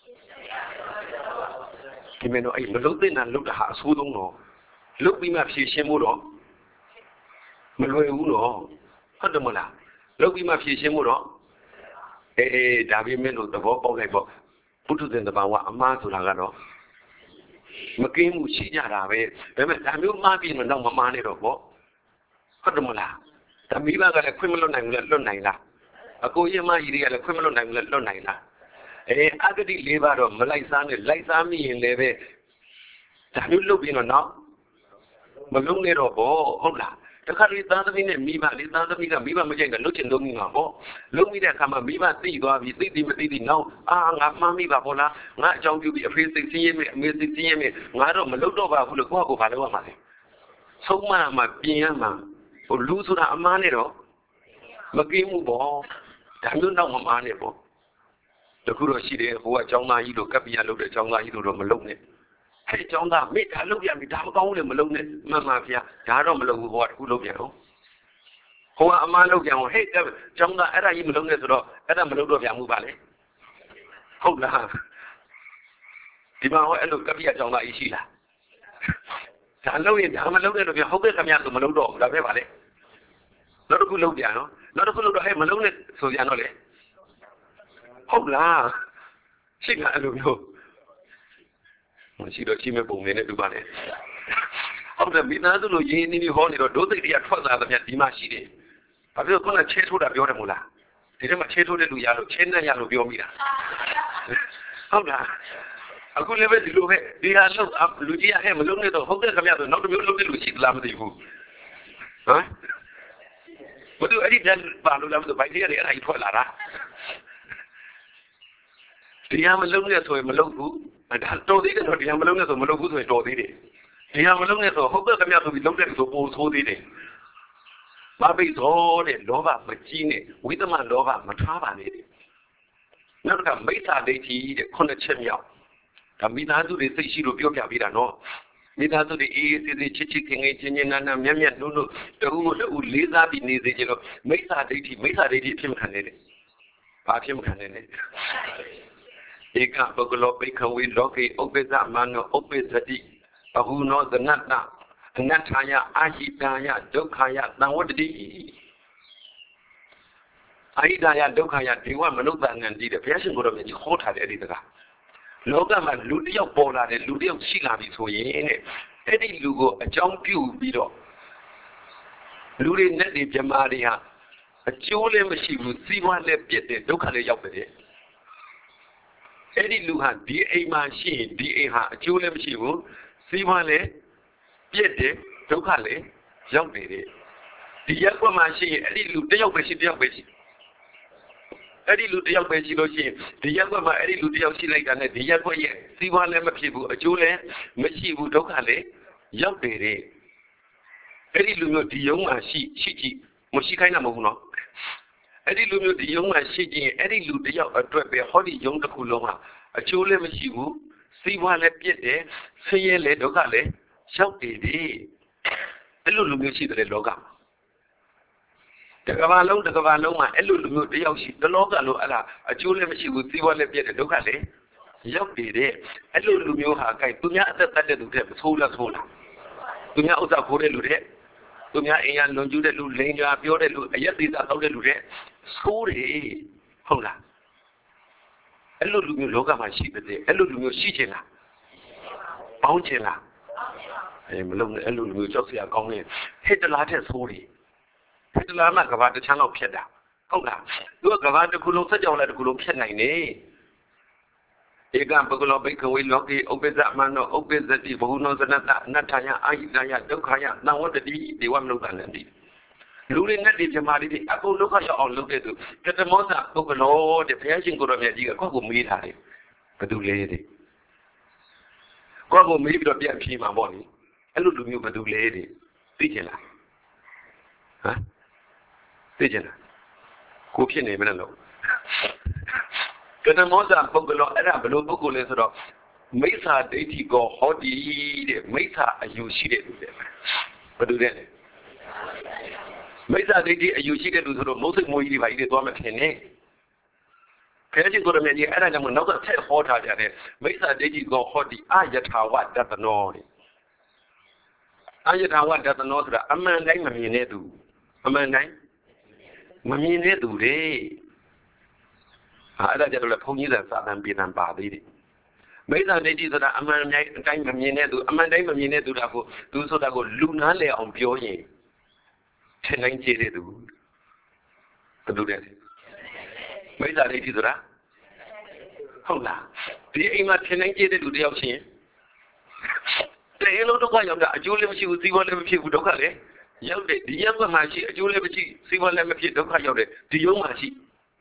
ဒီမင်းတို့အဲ့မလုံးတင်တာလုတ်တာဟာအဆိုးဆုံးတော့လုတ်ပြီးမှဖြည့်ရှင်းဖို့တော့မလွယ်ဘူးတော့ဟုတ်တယ်မလားလုတ်ပြီးမှဖြည့်ရှင်းဖို့တော့အေးအေးဒါပေမဲ့လို့သဘောပေါက်လိုက်ပေါ့ပုထုဇဉ်တဘာဝအမှားဆိုတာကတော့မကင်းမှုရှိကြတာပဲဒါပေမဲ့ဒါမျိုးမှားပြီးတော့မမှားနဲ့တော့ပေါ့ဟုတ်တယ်မလားဒါမိဘကလည်းခွင့်မလွတ်နိုင်ဘူးလားလွတ်နိုင်လားအကိုရင်မကြီးတွေကလည်းခွင့်မလွတ်နိုင်ဘူးလားလွတ်နိုင်လားအေးအဂတိ၄ပါးတော့မလိုက်စားနဲ့လိုက်စားမိရင်လည်းပဲဒါမျိုးလုပ်ပြီးတော့နောက်မလုံးနဲ့တော့ပေါ့ဟုတ်လားတခါလေသားသမီးနဲ့မိဘလေသားသမီးကမိဘမကြိုက်တာလုတ်ချင်လုံးမိမှာပေါ့လုံးမိတဲ့အခါမှာမိဘသိသွားပြီသိသိမသိသိနောက်အာငါမှန်းမိပါပေါ့လားငါအကြောင်းပြုပြီးအဖေစိတ်ဆင်းရဲမယ်အမေစိတ်ဆင်းရဲမယ်ငါတော့မလုတ်တော့ပါဘူးလို့ကိုယ့်ကိုယ်ဘာလုပ်ရမှာလဲဆုံးမမှာပြင်ရမှာဟိုလူဆိုတာအမားနဲ့တော့မကင်းဘူးပေါ့ဒါမျိုးတော့မမားနဲ့ပေါ့တခုတော့ရှိတယ်ဟိုကအကြောင်းသားကြီးတို့ကပ်ပြရလုပ်တဲ့အကြောင်းသားကြီးတို့တော့မလုပ်နဲ့အဲ့အကြောင်းသားမိဒါလုပ်ရပြီဒါမကောင်းဘူးလေမလုပ်နဲ့မှန်ပါဗျာဒါတော့မလုပ်ဘူးဟိုကတခုလုပ်ပြန်တော့ဟိုကအမားလုပ်ပြန်ဟိုဟဲ့အကြောင်းသားအဲ့ဒါကြီးမလုပ်နဲ့ဆိုတော့အဲ့ဒါမလုပ်တော့ပြန်မှုပါလေဟုတ်လားဒီမှာဟောအဲ့လိုကပ်ပြရအကြောင်းသားကြီးရှိလားဒါလုပ်ရင်ဒါမလုပ်နဲ့တော့ပြန်ဟုတ်ကဲ့ခင်ဗျာဆိုမလုပ်တော့ဘူးဒါပဲပါလေနောက်တစ်ခုလုပ်ပြန်နော်နောက်တစ်ခုလုပ်တော့ဟဲ့မလုပ်နဲ့ဆိုပြန်တော့လေဟုတ်လားရှိကအဲ့လိုမျိုးမရှိတော့ရှိမဲ့ပုံနေနဲ့တူပါလေဟုတ်တယ်မိသားစုလိုရင်းနှီးနှီးဟောနေတော့ဒုသိတရားထွက်လာတဲ့မြတ်ဒီမှရှိတယ်ဘာဖြစ်လို့ခုနချဲထိုးတာပြောတယ်မို့လားဒီထဲမှာချဲထိုးတဲ့လူရလို့ချဲနဲ့ရလို့ပြောမိတာဟုတ်လားအခုလည်းပဲဒီလိုပဲဒီဟာလောက်လူကြီးကဟဲ့မလုံးနဲ့တော့ဟုတ်တယ်ခင်ဗျာဆိုနောက်တစ်မျိုးလုံးတဲ့လူရှိသလားမသိဘူးဟမ်ဘယ်သူအဲ့ဒီတည်းပါလို့လားမသိဘူးဘိုက်ကြီးရတယ်အဲ့ဒါကြီးထွက်လာတာဒီဟာမလုံးနဲ့ဆိုရင်မလုံးဘူးဒါတော်သေးတယ်တော့ဒီဟာမလုံးနဲ့ဆိုမလုံးဘူးဆိုရင်တော်သေးတယ်ဒီဟာမလုံးနဲ့ဆိုဟုတ်တယ်ခင်ဗျာဆိုပြီးလုံးတဲ့ဆိုပိုဆိုးသေးတယ်ဘာပိသောတဲ့လောဘမကြီးနဲ့ဝိသမလောဘမထားပါနဲ့နောက်ကမိစ္ဆာဒိဋ္ဌိတဲ့ခုနှစ်ချက်မြောက်ဒါမိသားစုတွေစိတ်ရှိလို့ပြောပြပေးတာနော်မိသားစုတွေအေးအေးဆေးဆေးချစ်ချစ်ခင်ခင်ချင်းချင်းနာနာမြတ်မြတ်နှုတ်နှုတ်တူတူလေးစားပြီးနေစေချင်လို့မိစ္ဆာဒိဋ္ဌိမိစ္ဆာဒိဋ္ဌိဖြစ်မခံနဲ့တဲ့ဘာဖြစ်မခံနဲ့လဲဧကပုဂ္ဂလောဘိက္ခဝေလောကေဥပ္ပဇ္ဇမနောဥပ္ပဇ္ဇတိဘဟုနောသနတ္တအနတ္ထာယအာဟိတာယဒုက္ခယသံဝတ္တိအာဟိတာယဒုက္ခယဒေဝမနုဿာနန္တိတဲ့ဘုရားရှင်ကိုယ်တော်မြတ်ကြီးဟောထားတဲ့အဲ့ဒီတကားလောကမှာလူတစ်ယောက်ပေါ်လာတယ်လူတစ်ယောက်ရှိလာပြီဆိုရင်တဲ့အဲ့ဒီလူကိုအကြောင်းပြုပြီးတော့လူတွေနဲ့ဒီပြမာတွေဟာအကျိုးလည်းမရှိဘူးစီးပွားလည်းပြည့်တယ်ဒုက္ခလည်းရောက်တယ်အဲ့ဒီလူဟာဒီအိမ်မှာရှိရင်ဒီအိမ်ဟာအကျိုးလည်းမရှိဘူးစီးပွားလည်းပြည့်တယ်ဒုက္ခလည်းရောက်နေတယ်ဒီရက်ကွက်မှာရှိရင်အဲ့ဒီလူတစ်ယောက်ပဲရှိတစ်ယောက်ပဲရှိအဲ့ဒီလူတစ်ယောက်ပဲရှိလို့ရှိရင်ဒီရက်ကွက်မှာအဲ့ဒီလူတစ်ယောက်ရှိလိုက်တာနဲ့ဒီရက်ကွက်ရဲ့စီးပွားလည်းမဖြစ်ဘူးအကျိုးလည်းမရှိဘူးဒုက္ခလည်းရောက်နေတယ်အဲ့ဒီလူမျိုးဒီယုံမှာရှိရှိကြည့်မရှိခိုင်းတာမဟုတ်ဘူးနော်အဲ့ဒီလူမျိုးဒီယုံမှာရှိကြည့်ရင်အဲ့ဒီလူတစ်ယောက်အတွက်ပဲဟောဒီယုံတစ်ခုလုံးဟာအကျိုးလည်းမရှိဘူးစီးပွားလည်းပြည့်တယ်ဆင်းရဲလည်းဒုက္ခလည်းရောက်နေတယ်အဲ့လိုလူမျိုးရှိတယ်လောကတကဘာလုံးတကဘာလုံးမှာအဲ့လိုလူမျိုးတယောက်ရှိတလောကလုံးအဲ့ဒါအကျိုးလည်းမရှိဘူးစီးပွားလည်းပြည့်တယ်ဒုက္ခလည်းရောက်နေတဲ့အဲ့လိုလူမျိုးဟာကြိုက်သူများအသက်သက်တဲ့သူတဲ့ဆိုးလားဆိုးလားသူများဥစ္စာခိုးတဲ့လူတဲ့သူများအိမ်ရလွန်ကျူးတဲ့လူလိန်ကြာပြောတဲ့လူအယက်သေးတာတောက်တဲ့လူတဲ့ဆိုးတယ်ဟုတ်လားအဲ့လိုလူမျိုးလောကမှာရှိတဲ့အဲ့လိုလူမျိုးရှိချင်လားပေါင်းချင်လားအဲမလုံးနဲ့အဲ့လိုလူမျိုးကြောက်စရာကောင်းနေဟစ်တလားတဲ့ဆိုးတယ်ဟစ်တလားမှကဘာတစ်ချမ်းလောက်ဖြစ်တာဟုတ်လားသူကကဘာတစ်ခုလုံးစက်ကြောင်လည်းတစ်ခုလုံးဖြစ်နိုင်နေဧကပုဂ္ဂလောဘိက္ခဝေလောကေဥပ္ပဇ္ဇမနောဥပ္ပဇ္ဇတိဘဟုနောသနတ္တအနတ္ထာယအာဟိတယဒုက္ခယသံဝတ္တိဒေဝမနုဿာနန္တိလူတွေနဲ့ဒီပြမာတွေအကုန်ဒုက္ခရောက်အောင်လုပ်တဲ့သူကတမောသပုဂ္ဂလောတဲ့ဘုရားရှင်ကိုယ်တော်မြတ်ကြီးကကိုယ့်ကိုမေးထားတယ်ဘယ်သူလဲတဲ့ကိုယ့်ကိုမေးပြီးတော့ပြန်ဖြေမှာပေါ့လေအဲ့လိုလူမျိုးဘယ်သူလဲတဲ့သိချင်လားဟမ်သိချင်လားကိုဖြစ်နေမလားလို့ကတမောဇာပုဂ္ဂလောအဲ့ဒါဘယ်လိုပုဂ္ဂိုလ်လဲဆိုတော့မိစ္ဆာဒိဋ္ဌိကိုဟောဒီတဲ့မိစ္ဆာအယူရှိတဲ့လူတဲ့ဘယ်သူလဲမိစ္ဆာဒိဋ္ဌိအယူရှိတဲ့လူဆိုတော့မုတ်စိတ်မိုးကြီးတွေပါကြီးတွေသွားမထင်နဲ့ဘုရားရှင်ကိုရမေကြီးအဲ့ဒါကြောင့်နောက်ကထက်ဟောထားကြတယ်မိစ္ဆာဒိဋ္ဌိကိုဟောဒီအယထာဝတတနောတဲ့အယထာဝတတနောဆိုတာအမှန်တိုင်းမမြင်တဲ့သူအမှန်တိုင်းမမြင်တဲ့သူတွေအဲ့ဒါကြတော့လေဘုန်းကြီးကစာတန်ပြေတန်ပါသေးတယ်မိစ္ဆာဒိဋ္ဌိဆိုတာအမှန်တိုင်းမမြင်တဲ့သူအမှန်တိုင်းမမြင်တဲ့သူတာကိုသူဆိုတာကိုလူနားလည်အောင်ပြောရင်ထင်တိုင်းကြည့်တဲ့သူဘယ်လိုလဲမိစ္ဆာဒိဋ္ဌိဆိုတာဟုတ်လားဒီအိမ်မှာထင်တိုင်းကြည့်တဲ့လူတယောက်ချင်းတဲ့အဲ့လိုဒုက္ခရောက်တာအကျိုးလည်းမရှိဘူးစီးပွားလည်းမဖြစ်ဘူးဒုက္ခလည်းရောက်တယ်ဒီရုပ်ကမှရှိအကျိုးလည်းမရှိစီးပွားလည်းမဖြစ်ဒုက္ခရောက်တယ်ဒီရုပ်မှရှိ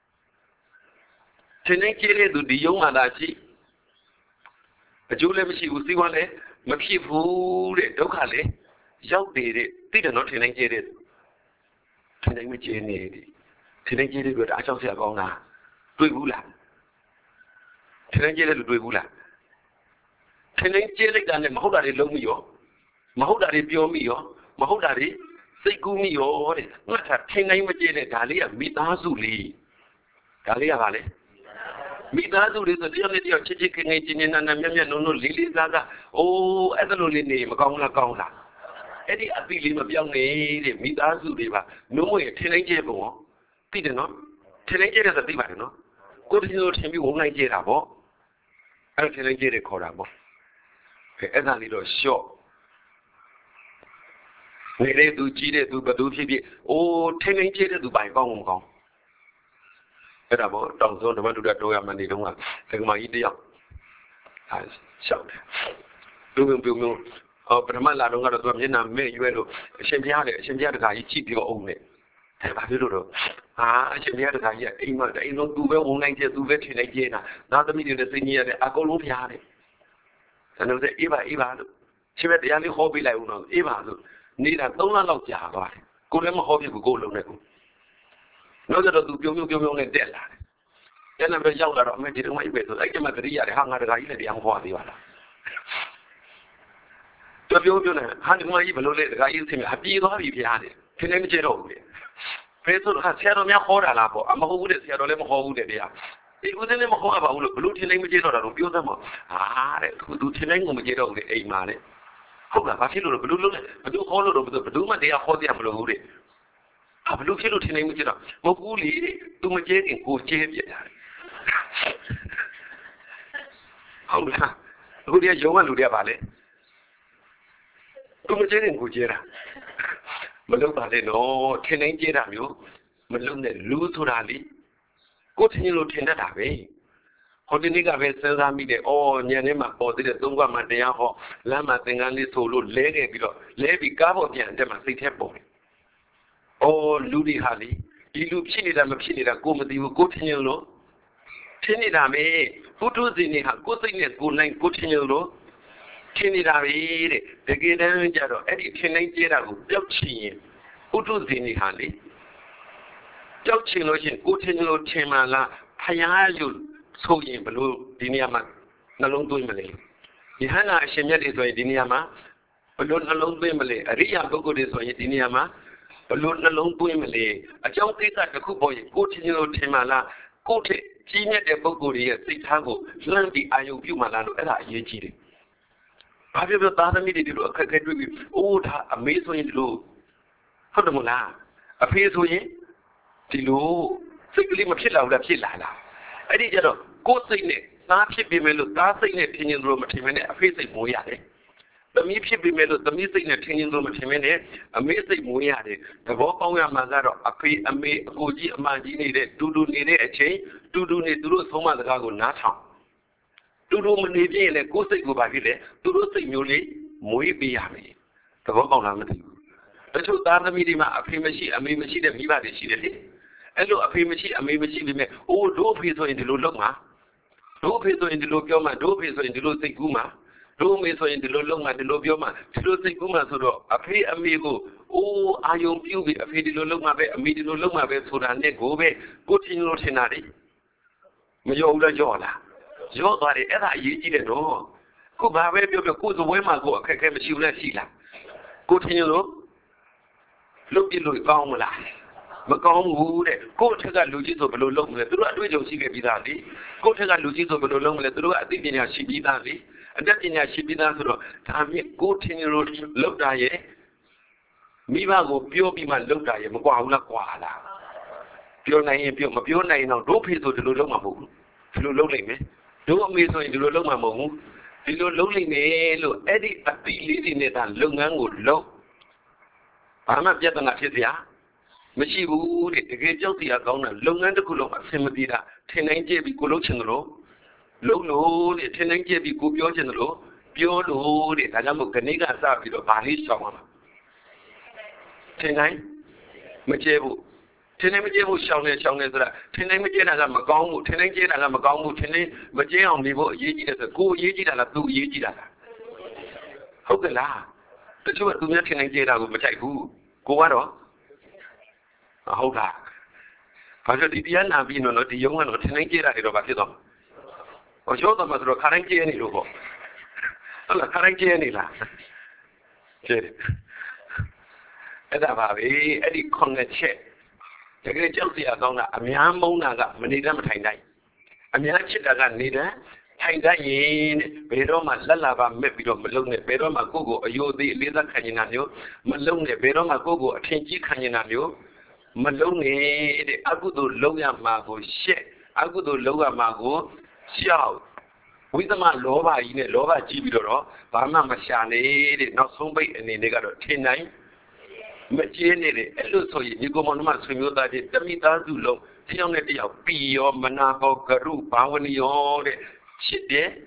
ထင်တိုင်းကြည့်တဲ့သူဒီရုံးမှသာရှိအကျိုးလည်းမရှိဘူးစီးပွားလည်းမဖြစ်ဘူးတဲ့ဒုက္ခလည်းရောက်နေတဲ့သိတယ်နော်ထင်တိုင်းကြည့်တဲ့ထင်တိုင်းမကြည့်နေတယ်ထင်တိုင်းကြည့်တဲ့သူအားကြောက်စရာကောင်းလားတွေ့ဘူးလားထင်တိုင်းကြည့်တဲ့လူတွေ့ဘူးလားထင်တိုင်းကြည့်လိုက်တာနဲ့မဟုတ်တာတွေလုံးမိရောမဟုတ်တာတွေပြောမိရောမဟုတ်တာတွေစိတ်ကူးမိရောတဲ့ငါကထင်တိုင်းမကြည့်တဲ့ဒါလေးကမိသားစုလေးဒါလေးကပါလေမိသားစုတွေဆိုတယောက်နဲ့တယောက်ချစ်ချစ်ခင်ခင်ချင်းချင်းနာနာမြတ်မြတ်နုံနုံလေးလေးစားစားအိုးအဲ့ဒါလိုလေးနေမကောင်းလားကောင်းလားအဲ့ဒီအပီလေးမပြောင်းနေတဲ့မိသားစုတွေပါနှုံးမွေထင်တိုင်းကျဲပုံရောသိတယ်နော်ထင်တိုင်းကျဲတဲ့ဆိုသိပါတယ်နော်ကိုတည်းဆိုထင်ပြီးဝုန်းနိုင်ကျဲတာပေါ့အဲ့ထင်တိုင်းကျဲတဲ့ခေါ်တာပေါ့အဲ့ဒါလေးတော့ရှော့နေတဲ့သူကြီးတဲ့သူဘသူဖြစ်ဖြစ်အိုးထင်တိုင်းကျဲတဲ့သူပိုင်ကောင်းမကောင်းအဲ့ဒါပေါ့တောင်စုံဓမ္မတုဒ္ဒတော်ရမနေတုန်းကဒကမာကြီးတယောက်啊，晓得。表明表明，哦，不他妈拉拢个都面南没约了，先别的，先别的个一起标红的，哎，把这了啊，先别的个也，哎嘛，哎，侬都别红那些，都别去那些呐，那都没得的生意的，阿哥拢偏的，咱都是一把一把的，前面底下你好比来用了，一把的，你那东南老家吧，过来么好比不够拢那个，那个都表明表明那点了。အဲ့လိုပဲရောက်လာတော့အမေဒီတော့မှအိပ်ပဲဆိုအဲ့ကျမှတတိရတယ်ဟာငါတခါကြီးလည်းတရားဟောသေးပါလားပြောပြောပြောနေဟာဒီမှာကြီးဘလို့လဲတခါကြီးဆင်းအပြေးသွားပြီဖျားတယ်ခင်းနေမကျတော့ဘူးလေဘယ်ဆိုတော့ဆရာတော်များဟောတာလားပေါ့အမဟုတ်ဘူးတဲ့ဆရာတော်လည်းမဟောဘူးတဲ့တရားဒီဦးစင်းလည်းမဟောပါဘူးလို့ဘလို့ထင်းနေမကျတော့တာတော့ပြောသမှာဟာတဲ့သူသူထင်းနေကိုမကျတော့ဘူးလေအိမ်မှာတဲ့ဟုတ်လားဘာဖြစ်လို့လဲဘလို့လုံးလဲဘလို့ဟောလို့တော့ဘလို့မှတရားဟောတရားမလို့ဘူးတဲ့ဟာဘလို့ဖြစ်လို့ထင်းနေမကျတော့မဟုတ်ဘူးလေသူမကျဲခင်ကိုကျဲပြတာဟုတ်လားအခုတည်းရုံးကလူတွေကပါလေသူမကျဲရင်ကိုကျဲတာမလုပ်ပါနဲ့နော်ထင်တိုင်းကျဲတာမျိုးမလုပ်နဲ့လူဆိုတာလေကိုထင်လို့ထင်တတ်တာပဲဟိုဒီနေ့ကပဲစဉ်းစားမိတယ်အော်ညနေမှာပေါ်သေးတဲ့သုံးခွမှတရားဟောလမ်းမှာသင်္ကန်းလေးဆိုလို့လဲခဲ့ပြီးတော့လဲပြီးကားပေါ်ပြန်တက်မှစိတ်ထဲပေါ်တယ်အော်လူတွေဟာလေဒီလူဖြစ်နေတာမဖြစ်နေတာကိုမသိဘူးကိုထင်လို့ထင်နေတာပဲပုထုဇဉ်တွေဟာကိုယ်စိတ်နဲ့ကိုယ်နိုင်ကိုထင်လို့ထင်နေတာပဲတဲ့တကယ်တမ်းကျတော့အဲ့ဒီထင်နိုင်ကြတာကိုပျောက်ချင်ရင်ပုထုဇဉ်တွေဟာလေပျောက်ချင်လို့ရှိရင်ကိုထင်လို့ထင်မှလားဖယားလို့ဆိုရင်ဘလို့ဒီနေရာမှာနှလုံးသွင်းမလဲဒီဟန္တာအရှင်မြတ်တွေဆိုရင်ဒီနေရာမှာဘလို့နှလုံးသွင်းမလဲအရိယာပုဂ္ဂိုလ်တွေဆိုရင်ဒီနေရာမှာဘလို့နှလုံးသွင်းမလဲအကြောင်းကိစ္စတစ်ခုပေါ်ရင်ကိုထင်လို့ထင်မှလားကိုထင်ကြီးမြတ်တဲ့ပုဂ္ဂိုလ်ရဲ့စိတ်ထားကိုလှမ်းပြီးအာယုံပြုမှလားလို့အဲ့ဒါအရေးကြီးတယ်။ဘာဖြစ်လို့သားသမီးတွေဒီလိုအခက်အခဲတွေ့ပြီးအိုးဒါအမေဆိုရင်ဒီလိုဟုတ်တယ်မလားအဖေဆိုရင်ဒီလိုစိတ်ကလေးမဖြစ်လာဘူးလားဖြစ်လာလားအဲ့ဒီကြတော့ကိုယ်စိတ်နဲ့သားဖြစ်ပြီးမယ်လို့သားစိတ်နဲ့ထင်ရင်တို့မထင်မနဲ့အဖေစိတ်မွေးရတယ်။သမီးဖြစ်ပြီးမယ်လို့သမီးစိတ်နဲ့ထင်ရင်တို့မထင်မနဲ့အမေစိတ်မွေးရတယ်။သဘောပေါက်ရမှာကတော့အဖေအမေအကိုကြီးအမကြီးနေတဲ့တူတူနေတဲ့အချိန်တူတူနေသူတို့ဆုံးမစကားကိုနားထောင်တူတူမနေပြည့်ရင်လည်းကိုယ်စိတ်ကိုပါဖြစ်တယ်သူတို့စိတ်မျိုးလေးမွေးပေးရမယ်သဘောပေါက်လားမသိဘူးတချို့သားသမီးတွေမှာအဖေမရှိအမေမရှိတဲ့မိဘတွေရှိတယ်လေအဲ့လိုအဖေမရှိအမေမရှိပေမဲ့အိုးတို့အဖေဆိုရင်ဒီလိုလုပ်မှာတို့အဖေဆိုရင်ဒီလိုပြောမှာတို့အဖေဆိုရင်ဒီလိုစိတ်ကူးမှာတို့အမေဆိုရင်ဒီလိုလုပ်မှာဒီလိုပြောမှာဒီလိုစိတ်ကူးမှာဆိုတော့အဖေအမေကိုအိုးအာယုံပြုပြီးအဖေဒီလိုလုပ်မှာပဲအမေဒီလိုလုပ်မှာပဲဆိုတာနဲ့ကိုပဲကိုထင်လို့ထင်တာလေမရောဘူးလားရောလားရောသွားတယ်အဲ့ဒါအရေးကြီးတယ်တော့ကိုဘာပဲပြောပြောကိုယ်စပွဲမှာကိုအခက်အခဲမရှိဘူးလားရှိလားကိုထင်လို့လုပ်ပြလို့ကောင်းမလားမကောင်းဘူးတဲ့ကိုယ့်ထက်ကလူကြီးဆိုဘယ်လိုလုပ်မလဲသူတို့အတွေ့အကြုံရှိခဲ့ပြီးသားလေကိုယ့်ထက်ကလူကြီးဆိုဘယ်လိုလုပ်မလဲသူတို့ကအသိပညာရှိပြီးသားလေအတတ်ပညာရှိပြီးသားဆိုတော့ဒါမြင့်ကိုထင်လို့လုပ်တာရဲ့မိဘကိုပြောပြီးမှလုပ်တာရဲ့မကွာဘူးလားကွာလားပြောနိုင်ရင်ပြောမပြောနိုင်ရင်တော့တို့ဖေဆိုဒီလိုလုပ်မှာမဟုတ်ဘူးဒီလိုလုပ်နိုင်မယ်တို့အမေဆိုရင်ဒီလိုလုပ်မှာမဟုတ်ဘူးဒီလိုလုပ်နိုင်မယ်လို့အဲ့ဒီအတိလေးတွေနဲ့ဒါလုပ်ငန်းကိုလုပ်ဘာမှပြဿနာဖြစ်စရာမရှိဘူးတဲ့တကယ်ကြောက်တရားကောင်းတာလုပ်ငန်းတစ်ခုလုံးအဆင်မပြေတာထင်နိုင်ကြပြီကိုလုပ်ချင်တယ်လို့လုပ်လို့တဲ့ထင်နိုင်ကြပြီကိုပြောချင်တယ်လို့ပြောလို့တဲ့ဒါကြောင့်မို့ခဏကစပြီးတော့ဗာလေးရှောင်ပါမှာထင်နိုင်မကျဲဘူးထင်နိုင်မကျဲဘူးရှောင်နေရှောင်နေဆိုတာထင်နိုင်မကျဲတာကမကောင်းဘူးထင်နိုင်ကျဲတာကမကောင်းဘူးထင်နိုင်မကျဲအောင်နေဖို့အရေးကြီးတယ်ဆိုကိုအရေးကြီးတာလားသူအရေးကြီးတာလားဟုတ်ကဲ့လားတချို့ကသူများထင်နိုင်ကျဲတာကိုမကြိုက်ဘူးကိုကတော့ဟုတ်လားဘာလို့ဒီတရားနာပြီးနော်ဒီယုံကတော့ထင်နိုင်ကျဲတာတွေတော့ဘာဖြစ်သွားဟောကျောင်းသားမှာဆိုတော့ခါတိုင်းကျဲနေလို့ပေါ့ဟုတ်လားခါတိုင်းကျဲနေလားကျဲအဲ့ဒါပါပဲအဲ့ဒီခုနှစ်ချက်တကယ်ကြောက်စရာကောင်းတာအများမုန်းတာကမနေတတ်မထိုင်တိုင်းအများချစ်တာကနေတတ်ထိုင်တတ်ရင်ဘယ်တော့မှလက်လာပါမက်ပြီးတော့မလုံနဲ့ဘယ်တော့မှကိုယ့်ကိုအယိုသေးအလေးစားခံနေတာမျိုးမလုံနဲ့ဘယ်တော့မှကိုယ့်ကိုအထင်ကြီးခံနေတာမျိုးမလုံနဲ့တဲ့အကုသိုလ်လုံးရမှာကိုရှက်အကုသိုလ်လုံးရမှာကိုရှောက်ဝိသမလောဘကြီးနဲ့လောဘကြီးပြီးတော့ဘာမှမရှာနေတဲ့နောက်ဆုံးပိတ်အနေနဲ့ကတော့ထင်နိုင်မကျင်းနေတယ်အဲ့လိုဆိုရင်ဒီကောင်မတို့ဆွေမျိုးသားချင်းတမိသားစုလုံးတယောက်နဲ့တယောက်ပီရောမနာဟောကရုဘာဝနီရောတဲ့ချစ်တယ်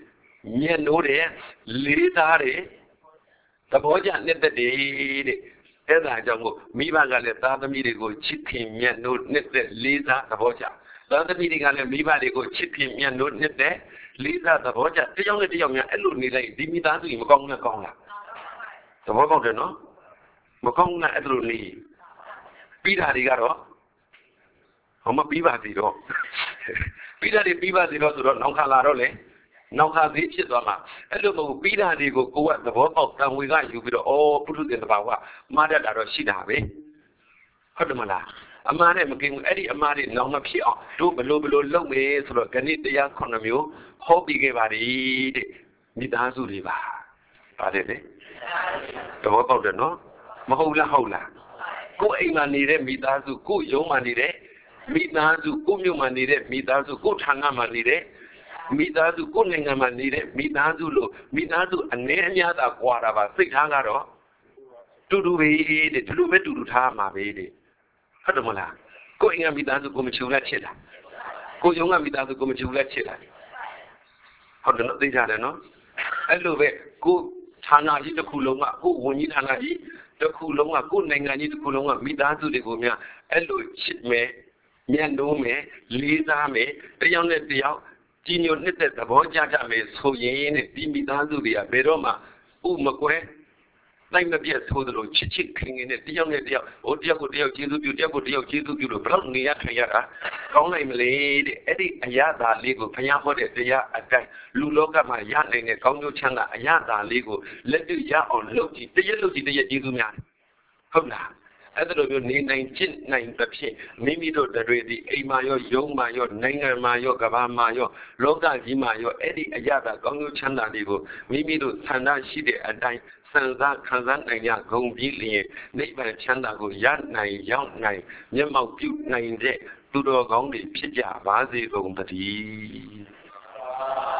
面努的离他的，他不讲那的的，现在讲我米巴个的，他的米的个七天面努那的离他他不讲，他的米的个的米巴的个七天面努那的离他他不讲，这样的这样样，一路你来，你米单子你不讲那讲啦，他不讲的喏，不讲那一路你，比他的个咯。我们比巴子咯，比他的比巴子咯，就说农卡拉咯嘞，农卡子吃多嘛，哎，如果比他的个国外的宝宝，但为啥有比如哦，不是的宝宝，马的那个西达呗，好的嘛啦，阿妈呢，没跟哎的阿妈的农个皮哦，都不罗不罗老没，所以跟你这样看到没有，好比个巴的的，你打住的吧，巴的嘞，宝宝的喏，没好啦好啦，过一万年的没打住，过有万年的。မိသားစုကိုမျိုးမှနေတဲ့မိသားစုကိုဌာနမှနေတဲ့မိသားစုကိုနိုင်ငံမှနေတဲ့မိသားစုလို့မိသားစုအနေအများသာကွာတာပါစိတ်ထားကတော့တူတူပဲတဲ့ဒီလိုပဲတူတူထားမှာပဲတဲ့ဟုတ်တယ်မလားကိုအင်္ဂမိသားစုကိုမချူလက်ချစ်တာကိုယုံကမိသားစုကိုမချူလက်ချစ်တာဟုတ်တယ်နော်သိကြတယ်နော်အဲ့လိုပဲကိုဌာနကြီးတစ်ခုလုံးကကိုဝန်ကြီးဌာနကြီးတစ်ခုလုံးကကိုနိုင်ငံကြီးတစ်ခုလုံးကမိသားစုတွေကိုများအဲ့လိုချစ်မယ်面都没，离家没，这样的这样，今年你在这包家家没抽烟的，比米当初的呀，别说嘛，我们乖，那那边抽的咯，七七看见的，这样的这样，我这个这样接触就这个这样接触就了，不让你呀看呀啊，讲来没来的，哎的哎呀大那个，朋友或者这样啊在，路路干嘛呀那个讲究强了，哎呀大那个，那就呀哦，路子这些路子这些接触面，好啦。အဲ့ဒါလိုမျိုးနေနိုင်ကျင့်နိုင်သဖြင့်မိမိတို့တွေဒီအိမ်မှာရောရုံးမှာရောနိုင်ငံမှာရောကမ္ဘာမှာရောလောကကြီးမှာရောအဲ့ဒီအရာသာကောင်းကျိုးချမ်းသာတွေကိုမိမိတို့ဆန္ဒရှိတဲ့အတိုင်းစံစားခံစားနိုင်ကြဂုဏ်ပြီးလျင်နိဗ္ဗာန်ချမ်းသာကိုရနိုင်ရောက်နိုင်မျက်မှောက်ပြုနိုင်တဲ့သူတော်ကောင်းတွေဖြစ်ကြပါစေကုန်သတည်း